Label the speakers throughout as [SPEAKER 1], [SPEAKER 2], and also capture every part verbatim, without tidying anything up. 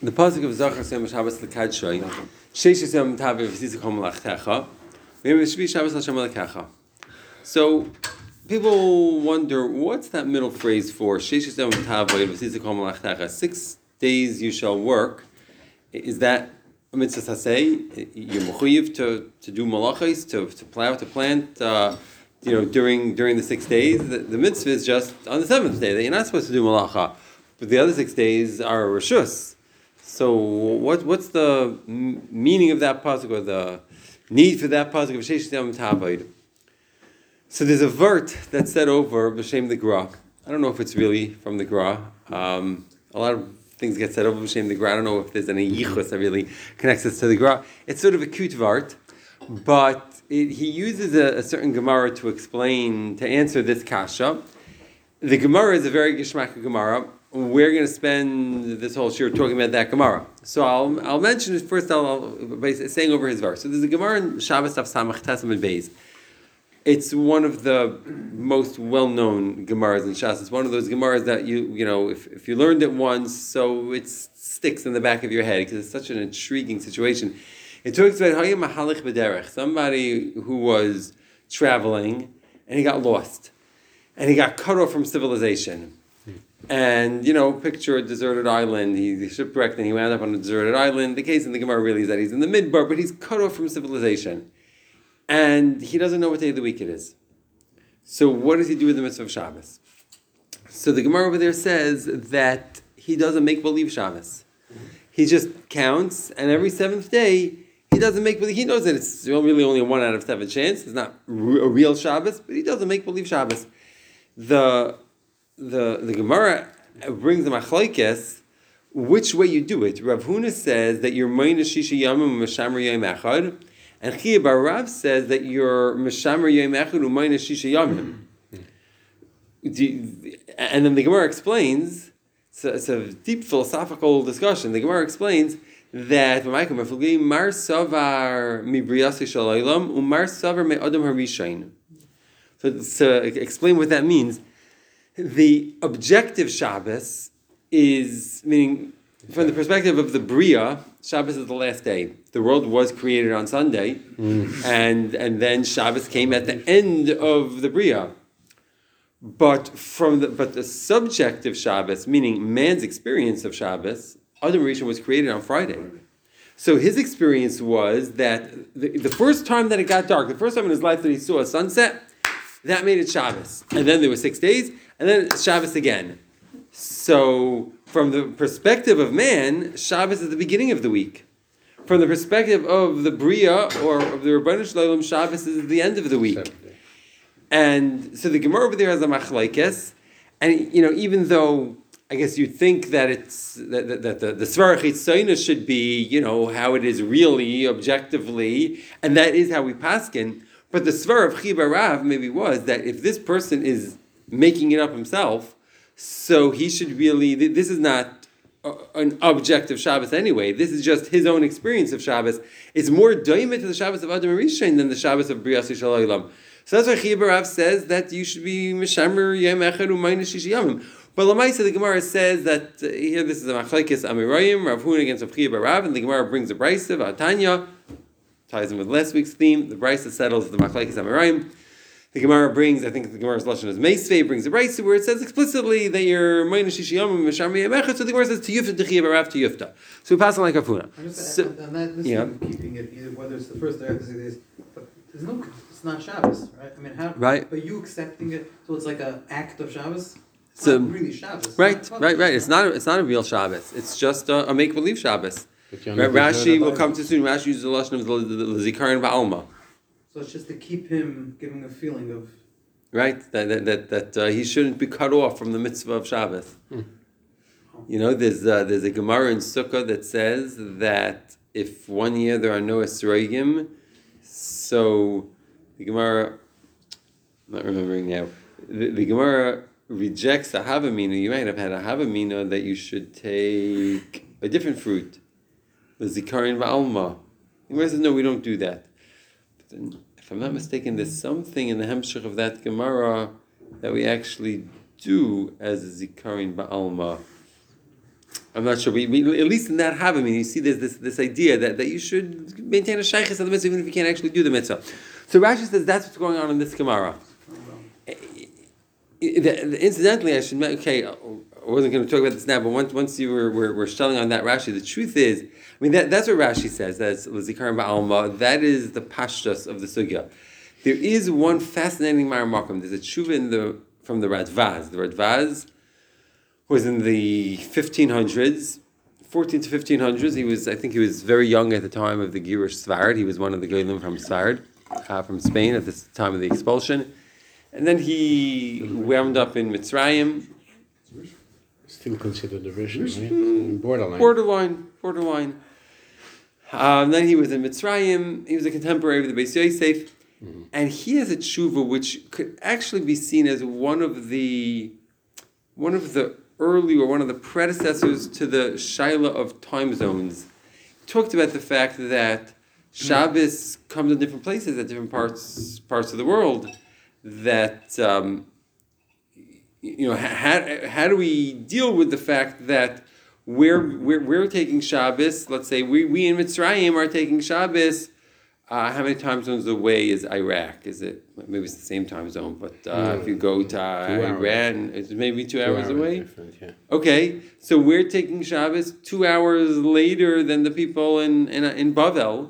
[SPEAKER 1] The pasuk of Zachar Shem Shabbos L'Kadshay, Sheish Yom Tavi V'Tzitzachom L'Achtecha, V'Shvi Shabbos L'Shem L'Kecha. So people wonder, what's that middle phrase for? Sheish Yom Tavi V'Tzitzachom L'Achtecha. Six days you shall work. Is that a mitzvah saseh? You're mechuyev to to do malachos, to to plow, to plant. Uh, you know, during during the six days, the, the mitzvah is just on the seventh day that you're not supposed to do malacha, but the other six days are reshus. So what what's the m- meaning of that pasuk, or the need for that pasuk of Sheish Yom Tavod? So there's a vert that's said over b'shem the Gra. I don't know if it's really from the Gra. Um, a lot of things get said over b'shem the Gra. I don't know if there's any yichus that really connects us to the Gra. It's sort of a cute vart, but it, he uses a, a certain Gemara to explain, to answer this kasha. The Gemara is a very geshmak Gemara. We're going to spend this whole shir talking about that Gemara. So I'll I'll mention it first. I'll, I'll by saying over his verse. So there's a Gemara in Shabbos Daf Samach Tesam and Beis. It's one of the most well-known Gemaras in Shas. It's one of those Gemaras that you you know if, if you learned it once, so it sticks in the back of your head because it's such an intriguing situation. It talks about Hayim Mahalich B'derech, somebody who was traveling and he got lost and he got cut off from civilization. And, you know, picture a deserted island. He shipwrecked and he wound up on a deserted island. The case in the Gemara really is that he's in the midbar, but he's cut off from civilization. And he doesn't know what day of the week it is. So what does he do with the mitzvah of Shabbos? So the Gemara over there says that he doesn't make believe Shabbos. He just counts, and every seventh day, he doesn't make believe. He knows that it's really only a one out of seven chance. It's not a real Shabbos, but he doesn't make believe Shabbos. The... The the Gemara brings the machlokes which way you do it. Rav Huna says that you're minus shisha yamim mishamer yom echad, and Chia bar Rav says that you're mishamer yom echad u minus shisha yamim. And then the Gemara explains. It's a, it's a deep philosophical discussion. The Gemara explains that mar savar mi briyasi shalaylam u mar savar me adam harishain. So to explain what that means. The objective Shabbos is, meaning from the perspective of the Bria, Shabbos is the last day. The world was created on Sunday, mm. and and then Shabbos came at the end of the Bria. But from the but the subjective Shabbos, meaning man's experience of Shabbos, Adam Rishon was created on Friday. So his experience was that the, the first time that it got dark, the first time in his life that he saw a sunset, that made it Shabbos. And then there were six days, and then it's Shabbos again. So, from the perspective of man, Shabbos is the beginning of the week. From the perspective of the Bria, or of the Rebbeinu Shalom, Shabbos is the end of the week. And so the Gemara over there has a machlokes, and you know, even though I guess you'd think that it's that, that, that the the Svarach Chitzonah should be, you know, how it is really, objectively, and that is how we paskin. But the Svar of Chia bar Rav maybe was that if this person is making it up himself, so he should really, this is not an objective Shabbos anyway, this is just his own experience of Shabbos. It's more doimit to the Shabbos of Adam Rishon than the Shabbos of Brias Yishal Olam. So that's why Chia bar Rav says that you should be Mishamer Yom Echad U'Mayna Shishi Yamim. But Lamaisa, the Gemara says that, uh, here this is a Machlokes Amirayim, Rav Huna against Chia bar Rav, and the Gemara brings a Brisa, Vatanya, ties in with last week's theme. The Brisa settles the Machlokes Amirayim. The Gemara brings, I think the Gemara's lashon is Meisvei, brings a Brisa where it says explicitly that you're minus shishiyam and mishamri yemechad. So the Gemara says to yufta to Chia bar Rav to yufta. So we pass on like Afuna.
[SPEAKER 2] So, on that, this yeah. keeping it, either whether it's the first day or the second days, but there's no, it's not Shabbos, right? I mean, how?
[SPEAKER 1] Right.
[SPEAKER 2] But you accepting it, so it's like an act of Shabbos. It's
[SPEAKER 1] so,
[SPEAKER 2] not really Shabbos.
[SPEAKER 1] Right, right, right. It's not. It's not a real Shabbos. It's just a, a make believe Shabbos. Right, Rashi will come to soon. Rashi uses the lashon of the, the, the, the Zikaron Ba'alma.
[SPEAKER 2] So it's just to keep him giving a feeling of
[SPEAKER 1] right that that that, that uh, he shouldn't be cut off from the mitzvah of Shabbos. Hmm. You know, there's uh, there's a Gemara in Sukkah that says that if one year there are no esrogim, so the Gemara, I'm not remembering now, the, the Gemara rejects a havamina. You might have had a havamina that you should take a different fruit. The Zikaron Ba'alma. The Gemara says, no, we don't do that. But then, if I'm not mistaken, there's something in the Hemshech of that Gemara that we actually do as a Zikaron Ba'alma. I'm not sure, but at least in that Havamim, you see there's this, this idea that, that you should maintain a shaykhis of the mitzvah even if you can't actually do the mitzvah. So Rashi says that's what's going on in this Gemara. Incidentally, I should okay. I wasn't going to talk about this now, but once once you were were, were shelling on that Rashi, the truth is, I mean that, that's what Rashi says. That's L'zikaron ba'alma. That is the pashtus of the sugya. There is one fascinating Ma'ar Makom. There's a tshuva in the from the Radvaz. The Radvaz was in the fifteen hundreds, fourteen to fifteen hundreds. He was, I think, he was very young at the time of the Girush Svard. He was one of the Goyim from Svard, uh, from Spain at this time of the expulsion. And then he wound up in Mitzrayim.
[SPEAKER 3] Still considered a Rishon, right? Mm, borderline.
[SPEAKER 1] Borderline, borderline. Um, then he was in Mitzrayim. He was a contemporary of the Beis Yosef. Mm-hmm. And he has a tshuva which could actually be seen as one of the one of the early or one of the predecessors to the Shaila of time zones. He talked about the fact that Shabbos comes in different places at different parts parts of the world. That um, you know, how how do we deal with the fact that we're we're, we're taking Shabbos? Let's say we, we in Mitzrayim are taking Shabbos. Uh, how many time zones away is Iraq? Is it maybe it's the same time zone? But uh, yeah, if you go to Iran, it's maybe two, two hours, hours away. Yeah. Okay, so we're taking Shabbos two hours later than the people in in, in Bavel.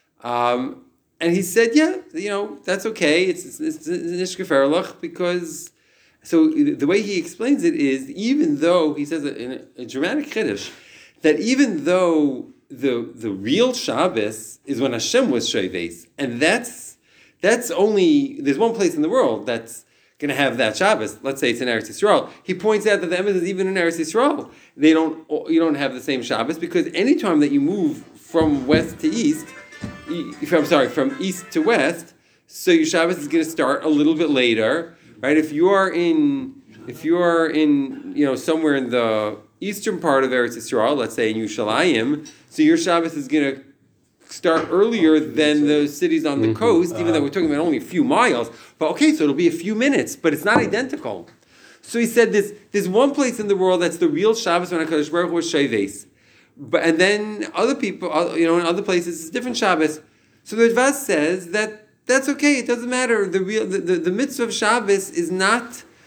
[SPEAKER 1] Um, And he said, yeah, you know, that's okay. It's it's, it's, it's nishkeferlach because, so the way he explains it is, even though, he says in a, a dramatic chiddush, that even though the the real Shabbos is when Hashem was Sheves, and that's that's only, there's one place in the world that's going to have that Shabbos. Let's say it's in Eretz Yisrael. He points out that the emes is even in Eretz Yisrael. They don't, you don't have the same Shabbos because anytime that you move from west to east, If I'm sorry, from east to west, so your Shabbos is going to start a little bit later, right? If you are in, if you are in, you know, somewhere in the eastern part of Eretz Yisrael, let's say in Yerushalayim, so your Shabbos is going to start earlier than the cities on the coast, even though we're talking about only a few miles. But okay, so it'll be a few minutes, but it's not identical. So he said, "There's there's one place in the world that's the real Shabbos when HaKadosh Baruch Hu was Sheves." But and then other people, you know, in other places, it's different Shabbos. So the Radvaz says that that's okay. It doesn't matter. The real, the, the, the mitzvah of Shabbos is not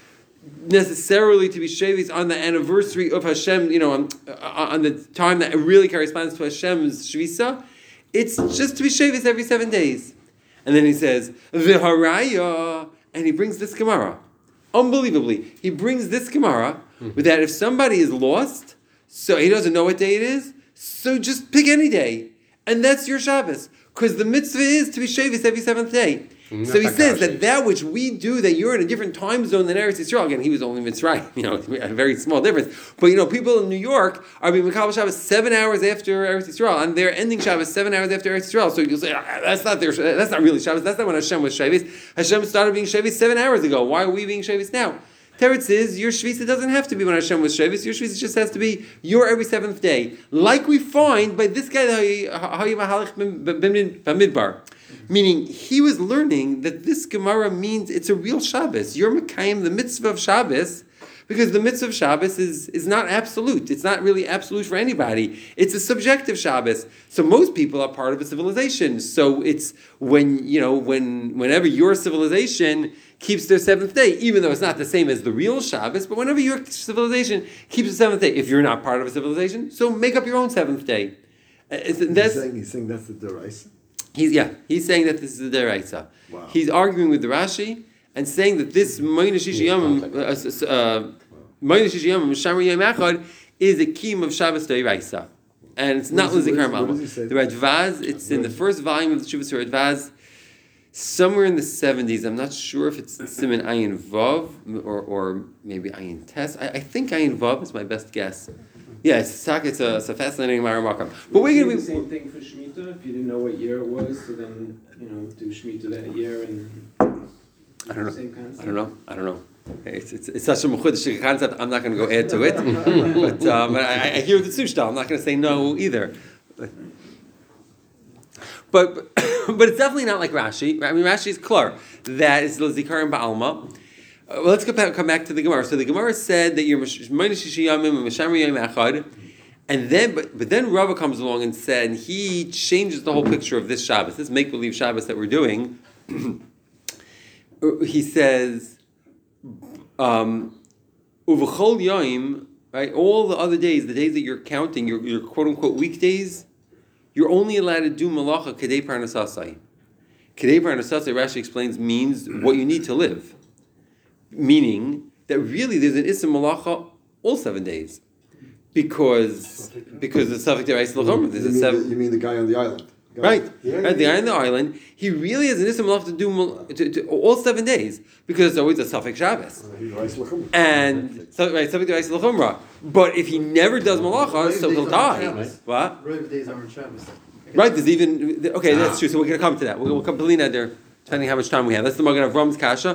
[SPEAKER 1] necessarily to be Shevis on the anniversary of Hashem. You know, on, on the time that it really corresponds to Hashem's Shvisa. It's just to be Shevis every seven days. And then he says v'haraya, and he brings this Gemara. Unbelievably, he brings this Gemara mm-hmm. with that if somebody is lost. So he doesn't know what day it is, so just pick any day. And that's your Shabbos. Because the mitzvah is to be Shevis every seventh day. Mm, so he says that that which we do, that you're in a different time zone than Eretz Yisrael. Again, he was only Mitzrayim, you know, a very small difference. But, you know, people in New York are being Mekabel Shabbos seven hours after Eretz Yisrael, and they're ending Shabbos seven hours after Eretz Yisrael. So you'll say, ah, that's not their, that's not really Shabbos. That's not when Hashem was Shevis. Hashem started being Shevis seven hours ago. Why are we being Shevis now? Teretz is, your Shvisa doesn't have to be when Hashem was Shevis. Your Shvisa just has to be your every seventh day. Like we find by this guy, Bamidbar. Meaning, he was learning that this Gemara means it's a real Shabbos. You're Mekayim, the mitzvah of Shabbos, because the mitzvah of Shabbos is, is not absolute. It's not really absolute for anybody. It's a subjective Shabbos. So most people are part of a civilization. So it's when, you know, when whenever your civilization keeps their seventh day, even though it's not the same as the real Shabbos, but whenever your civilization keeps the seventh day, if you're not part of a civilization, so make up your own seventh day. Uh, that's,
[SPEAKER 4] he's, saying, he's saying that's the Deraisa?
[SPEAKER 1] He's, yeah, he's saying that this is the Deraisa. Wow. He's arguing with the Rashi and saying that this Moina Shishi Yomim, Moina Shishi Yomim, Shamar Yom Echad, is a kiyum of Shabbos Deraisa. And it's not L'zikaron Ba'alma. The Radvaz, it's in the first volume of the Shuvas Radvaz, somewhere in the seventies. I'm not sure if it's Siman Ayin Vav or or maybe Ayin Tes. I, I think Ayin Vav is my best guess. Yeah, it's it's a, it's a fascinating Ma'ar Makom. But we're going to be
[SPEAKER 5] the same thing for Shemitah. If you didn't know what year it was, so then you know do Shemitah that year and.
[SPEAKER 1] I don't know. Same concept. I don't know. I don't know. It's it's, it's such a mechudesh concept. I'm not going to go add to it. But um, I, I hear the Tzushtal. I'm not going to say no either. But, but but it's definitely not like Rashi. I mean, Rashi is clear that it's L'zikaron ba'alma. Uh, well, let's go back, come back to the Gemara. So the Gemara said that you're Moina Shishi Yomim and Mishamar Yom Echad And then, but, but then Rava comes along and said, and he changes the whole picture of this Shabbos, this make-believe Shabbos that we're doing. He says, um, Uvachol Yoim, right? All the other days, the days that you're counting, your, your quote-unquote weekdays, you're only allowed to do malacha kedei parnasasai. Kedei parnasasai, Rashi explains, means what you need to live. Meaning that really there's an Issa malacha all seven days. Because because the Safek Derais L'chomer, there's
[SPEAKER 4] You
[SPEAKER 1] a
[SPEAKER 4] mean,
[SPEAKER 1] seven...
[SPEAKER 4] the, you mean the guy on the island? Guy-
[SPEAKER 1] Right,
[SPEAKER 4] Yeah,
[SPEAKER 1] right. The
[SPEAKER 4] yeah.
[SPEAKER 1] guy on the island, he really has an Issa malacha to do mal- to, to, all seven days because it's always a Safek Shabbos.
[SPEAKER 4] Uh, he's rice lachum.
[SPEAKER 1] And so, right, Safek Derais L'chomer. But if he never does malacha, so he'll die. What?
[SPEAKER 2] Roiv days aren't Shabbos.
[SPEAKER 1] Right, there's even, okay, that's true. So we're going to come to that. We'll, we'll come to Belina there, depending how much time we have. That's the Magen Avram's Kasha.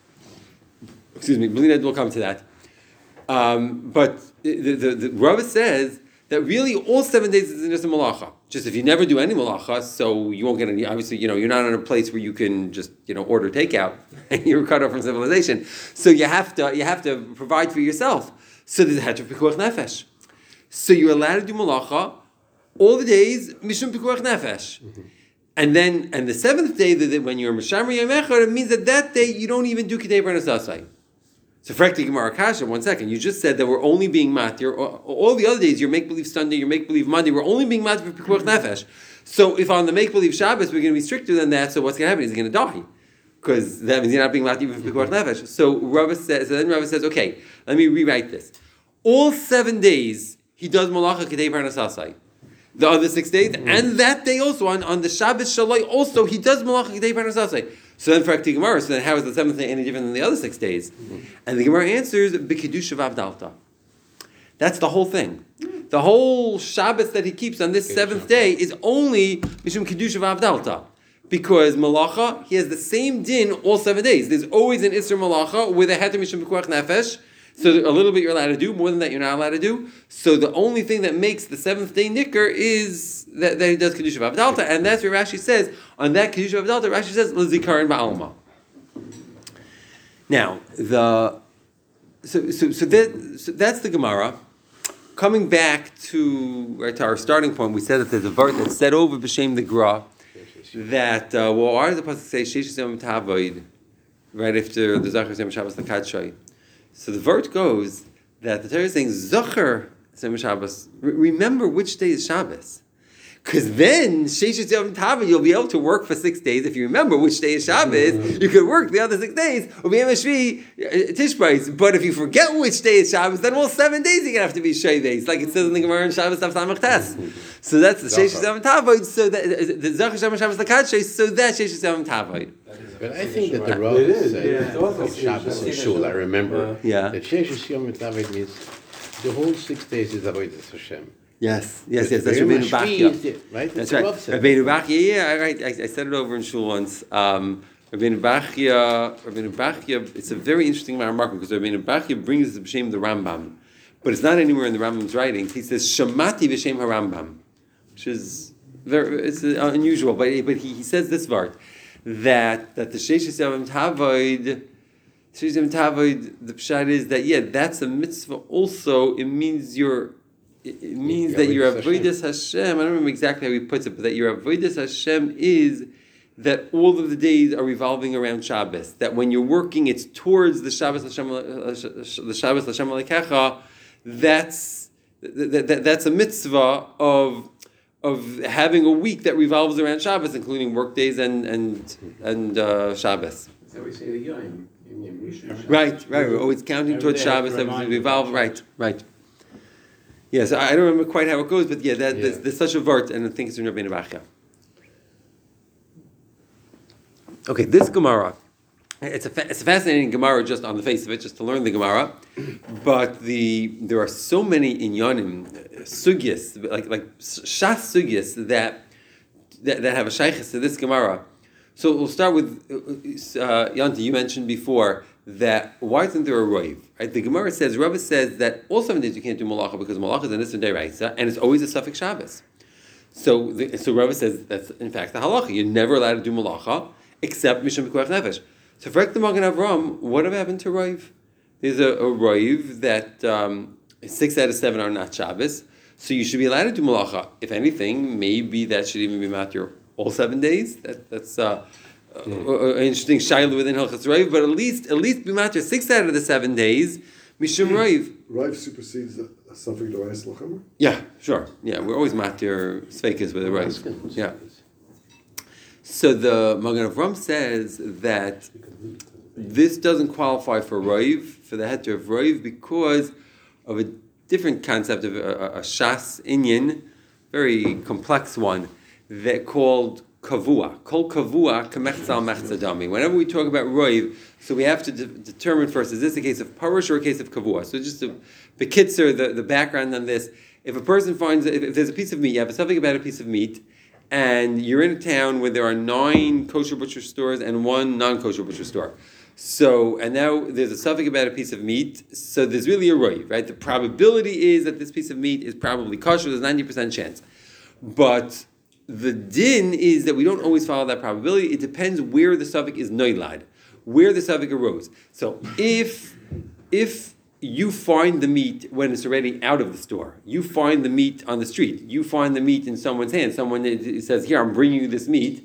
[SPEAKER 1] Excuse me, Belina will come to that. Um, but the, the, the Rava says that really all seven days is just a malacha. Just if you never do any malacha, so you won't get any, obviously, you know, you're not in a place where you can just, you know, order takeout and you're cut off from civilization. So you have to, you have to provide for yourself. So there's a hedge of pikuach nefesh. So you're allowed to do malacha all the days, mishum pikuach nefesh. Mm-hmm. And then, and the seventh day, that when you're Mishamri Yom Echad, it means that that day you don't even do Kedei Parnasasai. So, Frekti Gemara Kasha, one second, you just said that we're only being matir, all the other days, your make-believe Sunday, your make-believe Monday, we're only being matir for Pikuach Nefesh. So, if on the make-believe Shabbos we're going to be stricter than that, so what's going to happen? He's going to die. Because that means you're not being matir for Pikuach Nefesh. So, Rava says, so then Rava says, okay, let me rewrite this. All seven days, he does Malacha Kedei Parnasasai. The other six days, mm-hmm. and that day also, on, on the Shabbos Shalai, also, he does Malacha Kedei Parnasasai. So then for Akti Gemara, so then how is the seventh day any different than the other six days? Mm-hmm. And the Gemara answers, B'Kedusha V'Avdalta. That's the whole thing. The whole Shabbos that he keeps on this seventh day is only Mishum Kedusha V'Avdalta. Because Malacha, he has the same din all seven days. There's always an Isser Malacha with a Heter Mishum B'Kuach Nefesh. So a little bit you're allowed to do, more than that you're not allowed to do. So the only thing that makes the seventh day nicker is that, that he does Kedusha V'Avdalta, and that's where Rashi says, on that Kedusha V'Avdalta, Rashi says, L'zikaron Ba'alma. Now, the, so, so, so, that, so that's the Gemara. Coming back to, right, to our starting point, we said that there's a verse that's said over B'Shem the Gra, that, uh, well, why does the Pasuk say, Sheish Yom Tavoid, right after the Zachar Yom Shabbos L'Kadshay? So the vert goes that the Torah is saying, Zocher Yom Shabbos, remember which day is Shabbos. Because then, Sheish Yom Tava, you'll be able to work for six days. If you remember which day is Shabbos, you could work the other six days. But if you forget which day is Shabbos, then all seven days you're going to have to be Shabbos. Like it says in the Gemara in Shabbos Tav Samach Tes. So that's the Sheish Yom Tava. So that the Zocher Yom Shabbos L'Kadshay. So that's Sheish Yom Tava.
[SPEAKER 3] But I think that the Rav
[SPEAKER 5] It is,
[SPEAKER 3] said,
[SPEAKER 5] yeah, it's also
[SPEAKER 3] of Shabbos and
[SPEAKER 5] Sheish
[SPEAKER 3] Shul, I remember,
[SPEAKER 1] Yeah.
[SPEAKER 3] that Sheish Yom Tavit means the whole six days is Avodas Hashem.
[SPEAKER 1] Yes, yes, yes.
[SPEAKER 3] But
[SPEAKER 1] That's
[SPEAKER 3] the
[SPEAKER 1] Rabbeinu
[SPEAKER 3] Mashvi
[SPEAKER 1] Bachya.
[SPEAKER 3] is it, right?
[SPEAKER 1] That's
[SPEAKER 3] the
[SPEAKER 1] right.
[SPEAKER 3] Rav said.
[SPEAKER 1] Rabbeinu Bachya, yeah, right. I, I said it over in shul once. Um, Rabbeinu Bachya, Rabbeinu Bachya. It's a very interesting remark because Rabbeinu Bachya brings the b'shem the Rambam, but it's not anywhere in the Rambam's writings. He says Shamati b'shem harambam, which is very it's unusual. But but he, he says this part that that the Sheish Yom Tavoid. Sheish Yom Tavoid. The pshat is that yeah, that's a mitzvah. Also, it means you're. It means that your avodas Hashem. I don't remember exactly how he puts it, but that your avodas Hashem is that all of the days are revolving around Shabbos. That when you're working, it's towards the Shabbos Hashem, the Shabbos Hashem Alekecha. That's that, that, that's a mitzvah of of having a week that revolves around Shabbos, including work days and and and uh, Shabbos.
[SPEAKER 5] That's how we say the Yom. Yom Yom Rishon.
[SPEAKER 1] Right, right. We're always counting
[SPEAKER 3] Every
[SPEAKER 1] towards
[SPEAKER 3] day
[SPEAKER 1] Shabbos.
[SPEAKER 3] to
[SPEAKER 1] That
[SPEAKER 3] remind
[SPEAKER 1] revolve.
[SPEAKER 3] you.
[SPEAKER 1] Right, right. Yes, I don't remember quite how it goes, but yeah, that,
[SPEAKER 3] Yeah.
[SPEAKER 1] There's, there's such a vart, and I think it's in Rabbeinu Bachya. Okay, this Gemara, it's a, fa- it's a fascinating Gemara just on the face of it, just to learn the Gemara, but the there are so many inyanim, uh, sugyas, like like shas sugyas that, that that have a shaykhis to this Gemara. So we'll start with, uh, Yanti, you mentioned before that why isn't there a roiv? Right? The Gemara says, Rava says that all seven days you can't do malacha because malacha is an Isser Deraisa and it's always a suffix Shabbos. So the, so Rava says that's in fact the halacha. You're never allowed to do malacha except mishum b'kuach nefesh. So for the Magen Avram, what have happened to roiv? There's a, a roiv that um, six out of seven are not Shabbos. So you should be allowed to do malacha. If anything, maybe that should even be matter all seven days. That, that's uh, uh, uh, an interesting shayla within Hilchas Roiv, but at least at least be matter six out of the seven days. Mishum Roiv.
[SPEAKER 4] Rive supersedes a suffix to Ais Lachamer?
[SPEAKER 1] Yeah, sure. Yeah, we're always matir sveikas with a Roiv. Yeah. So the Magen Avram says that this doesn't qualify for Roiv, for the heter of Roiv, because of a different concept of a, a, a shas inyan, very complex one, that called kavua. Kol kavua kamechzal mechzadami. Whenever we talk about Roiv, so we have to de- determine first, is this a case of parush or a case of kavua? So just to bekitzer, the, the background on this, if a person finds, if, if there's a piece of meat, you have something about a piece of meat, and you're in a town where there are nine kosher butcher stores and one non-kosher butcher store. So, and now there's a suffix about a piece of meat, so there's really a roiv, right? The probability is that this piece of meat is probably kosher, there's a ninety percent chance. But the din is that we don't always follow that probability. It depends where the suffix is noilad, where the suffix arose. So if, if you find the meat when it's already out of the store, you find the meat on the street, you find the meat in someone's hand, someone says, here, I'm bringing you this meat,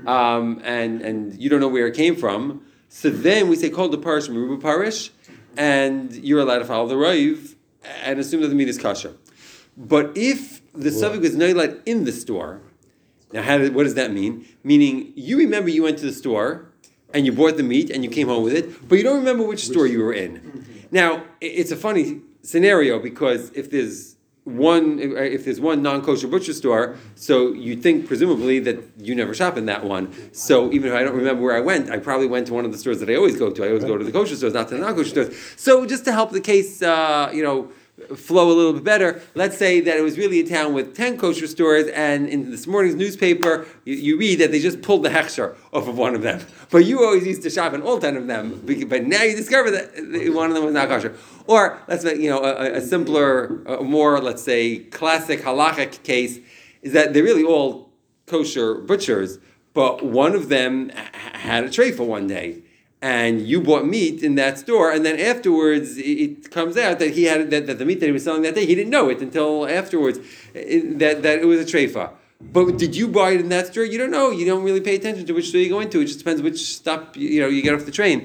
[SPEAKER 1] um, and, and you don't know where it came from, so then we say, call the parish meruba parish, and you're allowed to follow the roiv and assume that the meat is kosher. But if the suffix is noilad in the store, now how did, what does that mean? Meaning, you remember you went to the store and you bought the meat and you came home with it, but you don't remember which store you were in. Now, it's a funny scenario because if there's one, if there's one non-kosher butcher store, so you think presumably that you never shop in that one. So even if I don't remember where I went, I probably went to one of the stores that I always go to. I always go to the kosher stores, not to the non-kosher stores. So just to help the case, uh, you know, flow a little bit better, let's say that it was really a town with ten kosher stores, and in this morning's newspaper, you, you read that they just pulled the hechsher off of one of them. But you always used to shop in all ten of them, but now you discover that one of them was not kosher. Or, let's make, you know, a, a simpler, a more, let's say, classic halachic case is that they're really all kosher butchers, but one of them had a tray for one day. And you bought meat in that store, and then afterwards it comes out that he had that, that the meat that he was selling that day, he didn't know it until afterwards it, that, that it was a treifa. But did you buy it in that store? You don't know. You don't really pay attention to which store you go into. It just depends which stop you know you get off the train.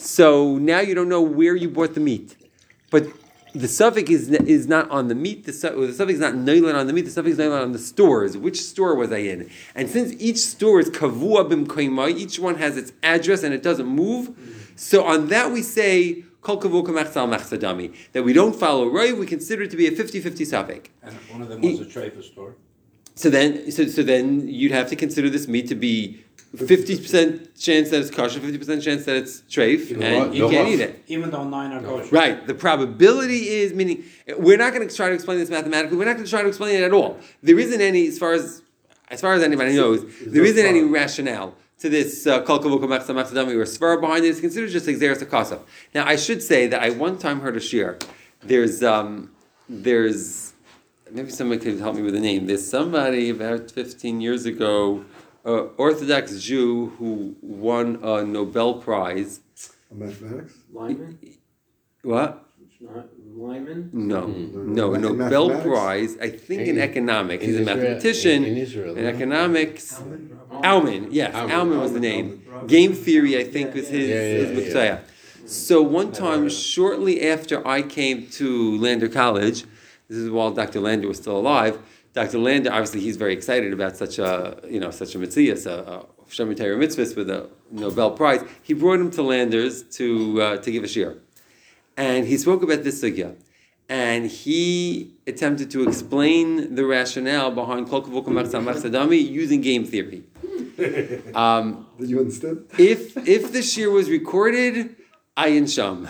[SPEAKER 1] So now you don't know where you bought the meat. But the suffix is is not on the meat. The, the suffix is not noilan on the meat. The suffix is noilan on the stores. Which store was I in? And since each store is kavua b'mkoimai, each one has its address and it doesn't move. So on that we say kol kavua kamechzal mechzadami, that we don't follow roiv. We consider it to be a fifty-fifty suffix.
[SPEAKER 6] And if one of them was a treifa store?
[SPEAKER 1] So then, so so then you'd have to consider this meat to be fifty percent chance that it's kosher, fifty percent chance that it's treif,
[SPEAKER 3] You know
[SPEAKER 1] and
[SPEAKER 3] what?
[SPEAKER 1] you
[SPEAKER 3] No
[SPEAKER 1] can't
[SPEAKER 3] off.
[SPEAKER 1] eat it.
[SPEAKER 6] Even though nine are kosher.
[SPEAKER 1] Right. The probability is, meaning, we're not going to try to explain this mathematically. We're not going to try to explain it at all. There isn't any, as far as as far as anybody knows, there isn't any rationale to this uh, kol kavua kamechzal mechzadami or svara behind it. It's considered just exeris akasaf. Now, I should say that I one time heard a shir. There's um, there's maybe somebody could help me with the name. There's somebody about fifteen years ago, uh, Orthodox Jew who won a Nobel Prize.
[SPEAKER 4] On mathematics?
[SPEAKER 5] Lyman?
[SPEAKER 1] What?
[SPEAKER 5] It's not Lyman?
[SPEAKER 1] No,
[SPEAKER 3] Mm.
[SPEAKER 1] no, a
[SPEAKER 4] In
[SPEAKER 1] Nobel
[SPEAKER 4] mathematics?
[SPEAKER 1] Prize, I think in,
[SPEAKER 3] In-
[SPEAKER 1] economics.
[SPEAKER 3] in
[SPEAKER 1] He's a
[SPEAKER 3] Israel-
[SPEAKER 1] mathematician.
[SPEAKER 3] in- in Israel,
[SPEAKER 1] in
[SPEAKER 3] no?
[SPEAKER 1] economics.
[SPEAKER 2] Almond?
[SPEAKER 1] Alman, yes,
[SPEAKER 3] Alman.
[SPEAKER 1] Alman was the
[SPEAKER 2] Alman.
[SPEAKER 1] name. Game theory, I think, was his,
[SPEAKER 3] Yeah, yeah,
[SPEAKER 1] his
[SPEAKER 3] yeah,
[SPEAKER 1] Messiah. So one time, shortly after I came to Lander College, this is while Doctor Lander was still alive. Doctor Lander, obviously, he's very excited about such a, you know, such a mitzvah, a shemitah mitzvah with a Nobel Prize. He brought him to Landers to uh, to give a shir, and he spoke about this sugya, and he attempted to explain the rationale behind kol kavua kamechzal mechzadami using game theory. Um,
[SPEAKER 4] Did you understand?
[SPEAKER 1] if if the shir was recorded, ayin sham.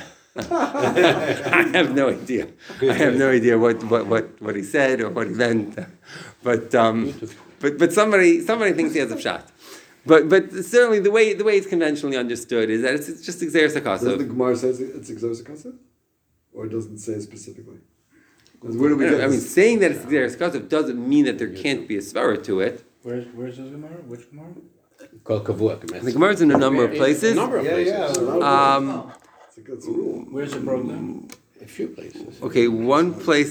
[SPEAKER 1] I have no idea. I have no idea what, what, what, what he said or what he meant. But um, but but somebody somebody thinks he has a shot. But but certainly the way the way it's conventionally understood is that it's, it's just exeris
[SPEAKER 4] Doesn't the
[SPEAKER 1] akasov.
[SPEAKER 4] Gemara says it's exeris akasaf? Or it doesn't say specifically? 'Cause where do we
[SPEAKER 1] I
[SPEAKER 4] get
[SPEAKER 1] mean,
[SPEAKER 4] this?
[SPEAKER 1] saying that it's exeris akasov doesn't mean that there can't be a svara to it.
[SPEAKER 6] Where's, where's this Gemara? Which Gemara?
[SPEAKER 3] Kol kavua
[SPEAKER 1] The
[SPEAKER 3] kamechzal.
[SPEAKER 1] Gemara's in a number of
[SPEAKER 3] A
[SPEAKER 1] places.
[SPEAKER 3] number of
[SPEAKER 2] Yeah,
[SPEAKER 3] places.
[SPEAKER 2] yeah.
[SPEAKER 1] Um,
[SPEAKER 4] It's a, it's a rule.
[SPEAKER 6] Where's it broken down?
[SPEAKER 3] A few places.
[SPEAKER 1] okay, one place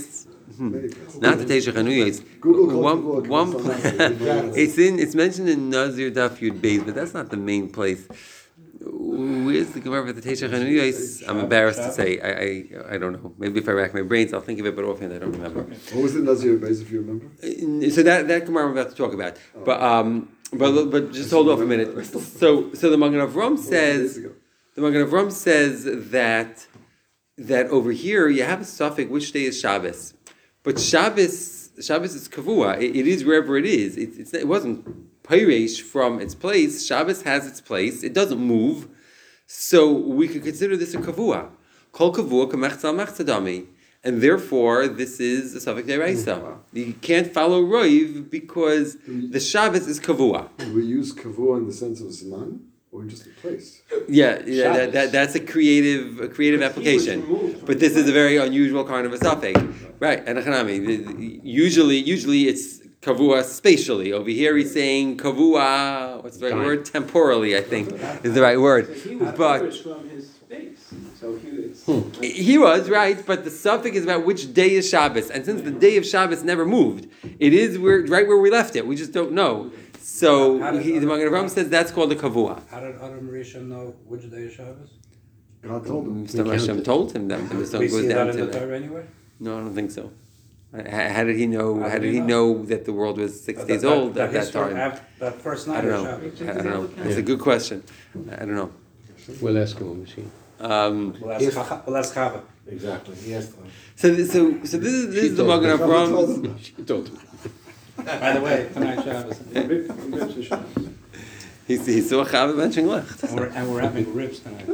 [SPEAKER 4] Many places.
[SPEAKER 1] Not the Teisha Chanuyos.
[SPEAKER 4] Google Kol
[SPEAKER 1] One,
[SPEAKER 4] Kavua,
[SPEAKER 1] one,
[SPEAKER 4] comes on that.
[SPEAKER 1] it's in, it's mentioned in Nazir Daf Yud Beis, but that's not the main place. Where's the Gemara for the Teisha Chanuyos? I'm embarrassed to say. I, I, I don't know. Maybe if I rack my brains, I'll think of it, but offhand, I don't remember.
[SPEAKER 4] What was the Nazir base, if you remember?
[SPEAKER 1] Uh, So that that Gemara I'm about to talk about, but um, but but just hold off a minute. So so the Magen Avram says. The Magen Avram says that that over here you have a suffix which day is Shabbos, but Shabbos Shabbos is kavua. It, it is wherever it is. It, it's it wasn't peiresh from its place. Shabbos has its place. It doesn't move, so we could consider this a kavua. Kol kavua kamechtzal mechtzadami, and therefore this is a suffix deraisa. You can't follow roiv because the Shabbos is kavua.
[SPEAKER 4] Do we use kavua in the sense of zman, or just a place?
[SPEAKER 1] Yeah, yeah, that, that, that's a creative, a creative application. But this is a very unusual kind of a suffix, right? And achanami, usually, usually it's kavua spatially. Over here, he's saying kavua. What's the right word? Temporally, I think is the right word.
[SPEAKER 5] So he was
[SPEAKER 1] But
[SPEAKER 5] Jewish from his face. So he was.
[SPEAKER 1] he was right. But the suffix is about which day is Shabbos, and since the day of Shabbos never moved, it is where, right where we left it. We just don't know. So
[SPEAKER 6] How did
[SPEAKER 1] he, the Magen Avram says that's called a kavua.
[SPEAKER 6] How did Adam Rishon know which day is Shabbos?
[SPEAKER 4] God told him.
[SPEAKER 1] Mr. Hashem told him that. And the
[SPEAKER 6] We
[SPEAKER 1] sun
[SPEAKER 6] see
[SPEAKER 1] goes
[SPEAKER 6] that
[SPEAKER 1] down
[SPEAKER 6] in
[SPEAKER 1] to
[SPEAKER 6] the
[SPEAKER 1] that.
[SPEAKER 6] Torah anyway?
[SPEAKER 1] No, I don't think so. H- How did he know?
[SPEAKER 6] How
[SPEAKER 1] How
[SPEAKER 6] did
[SPEAKER 1] did
[SPEAKER 6] he
[SPEAKER 1] he know that the world was six
[SPEAKER 6] That-
[SPEAKER 1] days
[SPEAKER 6] that-
[SPEAKER 1] old
[SPEAKER 6] that
[SPEAKER 1] at that
[SPEAKER 6] history
[SPEAKER 1] time?
[SPEAKER 6] af- That first
[SPEAKER 1] I
[SPEAKER 6] night
[SPEAKER 1] don't
[SPEAKER 6] of
[SPEAKER 1] know.
[SPEAKER 6] Shabbos.
[SPEAKER 1] I don't know. It's a good question. I don't know.
[SPEAKER 3] We'll ask him, machine.
[SPEAKER 1] Um,
[SPEAKER 6] Well, that's Chava- well, that's Chava.
[SPEAKER 7] Exactly. Yes.
[SPEAKER 1] so, th- so, so this is this
[SPEAKER 3] She
[SPEAKER 1] is the
[SPEAKER 3] told
[SPEAKER 1] Magen
[SPEAKER 3] him.
[SPEAKER 1] Avram.
[SPEAKER 3] She told him.
[SPEAKER 6] By the way, tonight Shabbos.
[SPEAKER 5] Rib- ribs of Shabbos.
[SPEAKER 1] He, he saw Chava mentioning left.
[SPEAKER 6] And we're, and we're having ribs tonight.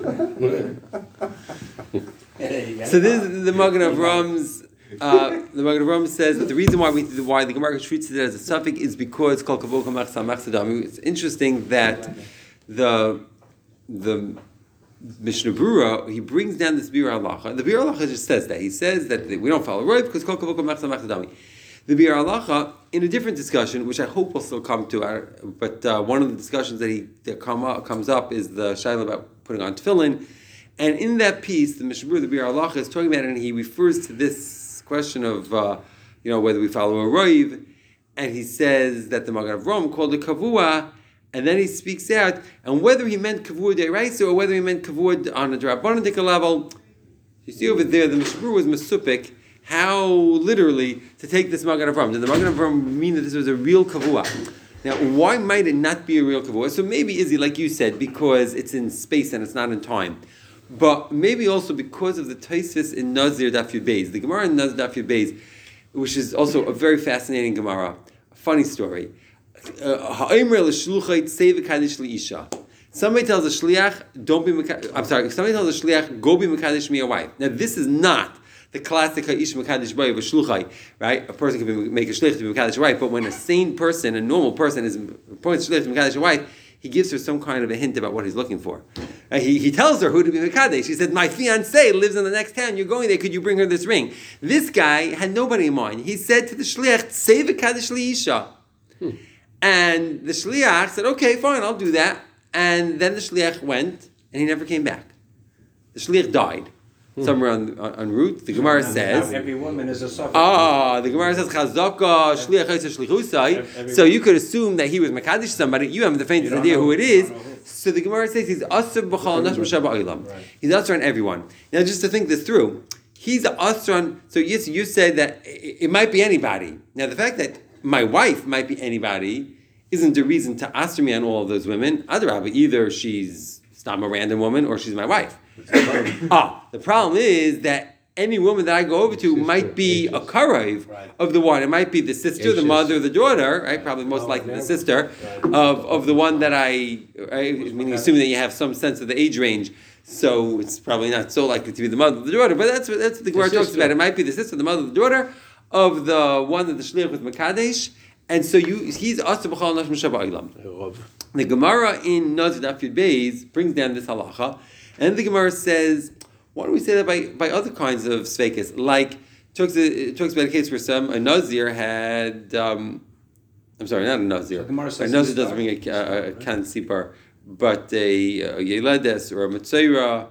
[SPEAKER 1] So this is the Magen Avram's. Uh, the Magen Avram says that the reason why we why the Gemara treats it as a suffix is because kol kavod kamachsa machsadam. It's interesting that the the Mishnah Berurah, he brings down this Bir Halacha. The Bir Halacha just says that. He says that we don't follow right because kol kavod kamachsa machsadam. The Bir Halacha, in a different discussion, which I hope will still come to, uh, but uh, one of the discussions that he that come up, comes up is the shaila about putting on tefillin. And in that piece, the Mishnah Berurah, the Bir Halacha, is talking about it, and he refers to this question of, uh, you know, whether we follow a roiv, and he says that the Magen Avram called it kavua, and then he speaks out, and whether he meant kavua deiraisa or whether he meant kavua on a drabanan level, you see over there, the Mishnah Berurah was mesupik, how literally to take this Magen Avram. Did the Magen Avram mean that this was a real kavua? Now, why might it not be a real kavua? So maybe, Izzy, like you said, because it's in space and it's not in time. But maybe also because of the Tosfos in Nazir Daf Yud Beis, the Gemara in Nazir Daf Yud Beis, which is also a very fascinating Gemara, a funny story. Somebody tells a shliach, "Don't be." Meka- I'm sorry. Somebody tells a shliach, "Go be mekadesh me a wife." Now, this is not the classic ha'ish mekadesh boy of a shluchai, right? A person can be, make a shliach to be mekadesh a wife, but when a sane person, a normal person, is appointed shliach to be mekadesh a wife, he gives her some kind of a hint about what he's looking for. Uh, he, he tells her who to be Mekadesh. He said, my fiancée lives in the next town. You're going there. Could you bring her this ring? This guy had nobody in mind. He said to the shliach, say Mekadesh liisha. Hmm. And the shliach said, okay, fine, I'll do that. And then the shliach went, and he never came back. The shliach died. Hmm. Somewhere on, on, en route. The Gemara
[SPEAKER 6] And
[SPEAKER 1] says,
[SPEAKER 6] now every woman is a suffix.
[SPEAKER 1] ah, the Gemara says, Chazaka, Shliach Yosef Shlichusai. So you could assume that he was Mekadesh somebody. You haven't the faintest idea who it is. So the Gemara says he's Asr B'chal Nash Mashab Olam. He's Asr on everyone. Now, just to think this through, he's Asr on. So yes, you said that it, it might be anybody. Now, the fact that my wife might be anybody isn't a reason to Asr me on all of those women. Adrabah, either she's Stam a random woman or she's my wife. ah, the problem is that any woman that I go over to
[SPEAKER 3] Sister,
[SPEAKER 1] might be
[SPEAKER 3] ages.
[SPEAKER 1] a karav
[SPEAKER 6] Right.
[SPEAKER 1] of the one. It might be the sister, the
[SPEAKER 3] Ages.
[SPEAKER 1] mother, the daughter, right? Probably most likely the sister of, of the one that I, right? Meaning assuming that you have some sense of the age range. So it's probably not so likely to be the mother, the daughter. But that's what that's what the Gemara talks
[SPEAKER 3] sister.
[SPEAKER 1] about. It might be the sister, the mother, the daughter of the one that the shliach was Mekadesh. And so you, he's Asr B'chal Nash Mashab Olam. The Gemara in Nazir Daf Yud Beis brings down this halacha, and the Gemara says, why don't we say that by, by other kinds of sveikas? Like, talks, it talks about a case where some, a Nazir had, um, I'm sorry, not a Nazir.
[SPEAKER 6] So the Gemara
[SPEAKER 1] A
[SPEAKER 6] says
[SPEAKER 1] Nazir
[SPEAKER 6] this
[SPEAKER 1] doesn't bring a, a, a kan sipar, but a, a Yeledes or a Mitzayra,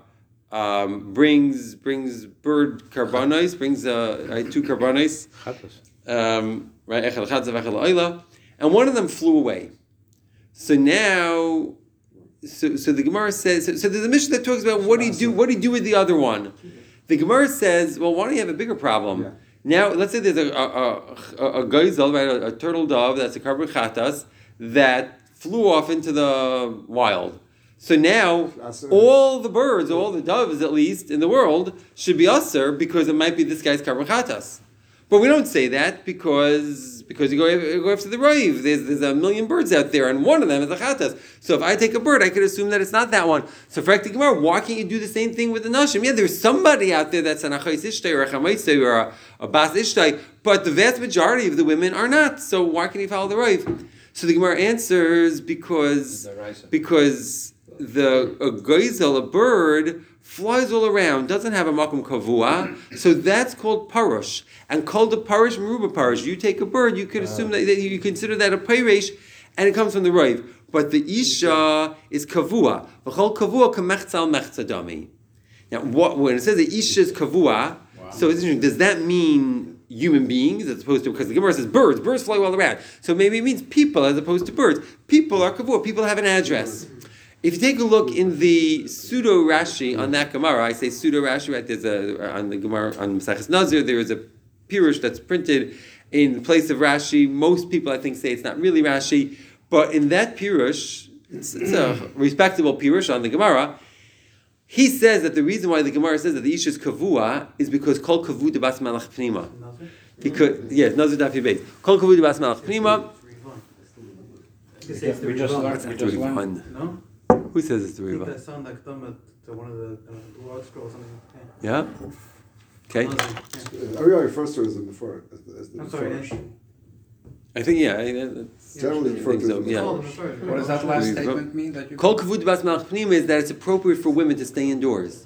[SPEAKER 1] um, brings brings bird karbanos, brings uh, right, two karbanos, um, right, echad chadzav, echad la'oila, and one of them flew away. So now, so so the Gemara says, so, so there's a mission that talks about what do you do, what do you do with the other one? The Gemara says, well, why don't you have a bigger problem? Yeah. Now, let's say there's a a a, a, a geizel, right, a, a turtle dove that's a karban chatas that flew off into the wild. So now, all the birds, all the doves at least, in the world, should be usher because it might be this guy's karban chatas. But we don't say that because because you go, you go after the raiv. There's, there's a million birds out there, and one of them is a chatas. So if I take a bird, I could assume that it's not that one. So for Gemara, why can't you do the same thing with the nashim? Yeah, there's somebody out there that's an achais ishtay or a chamaisay or a, a bas ishtay, but the vast majority of the women are not. So why can't you follow the raiv? So the Gemara answers because because the a geizel, a bird, flies all around, doesn't have a makom kavua, so that's called parush. And called the parush meruba parush. You take a bird, you could assume that, that you consider that a peiresh, and it comes from the raiv. But the isha is kavua. V'chol kavua kamechtzal mechtzadami. Now, what, when it says the isha is kavua, wow. So it's interesting. Does that mean human beings as opposed to, because the Gemara says birds, birds fly all around. So maybe it means people as opposed to birds. People are kavua. People have an address. If you take a look in the pseudo Rashi on that Gemara, I say pseudo Rashi, right? There's a on the Gemara on Maseches Nazir. There is a pirush that's printed in the place of Rashi. Most people, I think, say it's not really Rashi, but in that pirush, it's, it's a respectable pirush on the Gemara. He says that the reason why the Gemara says that the isha is kavua is because kol kavu de bas malach pnima. Because yes, Nazir dafi beis. Kol kavu de bas malach pnima.
[SPEAKER 6] We just learned. We just learned.
[SPEAKER 2] No?
[SPEAKER 1] Who says it's the
[SPEAKER 2] I think
[SPEAKER 1] Riva?
[SPEAKER 2] that sound like Dhamma to one of the uh, Lord scroll or something.
[SPEAKER 1] Yeah? Okay.
[SPEAKER 2] Yeah.
[SPEAKER 4] Ariel refers to it as the before. As the, as the
[SPEAKER 2] I'm sorry,
[SPEAKER 4] before.
[SPEAKER 1] I think, yeah. I, that's,
[SPEAKER 4] Generally
[SPEAKER 1] I
[SPEAKER 4] referred
[SPEAKER 1] think
[SPEAKER 4] to
[SPEAKER 1] so,
[SPEAKER 4] as the
[SPEAKER 1] yeah.
[SPEAKER 2] Oh,
[SPEAKER 4] before.
[SPEAKER 2] I'm sorry.
[SPEAKER 6] What does that last
[SPEAKER 1] Riva.
[SPEAKER 6] statement mean? That you
[SPEAKER 1] Kol kavud bas malach pnima is that it's appropriate for women to stay indoors.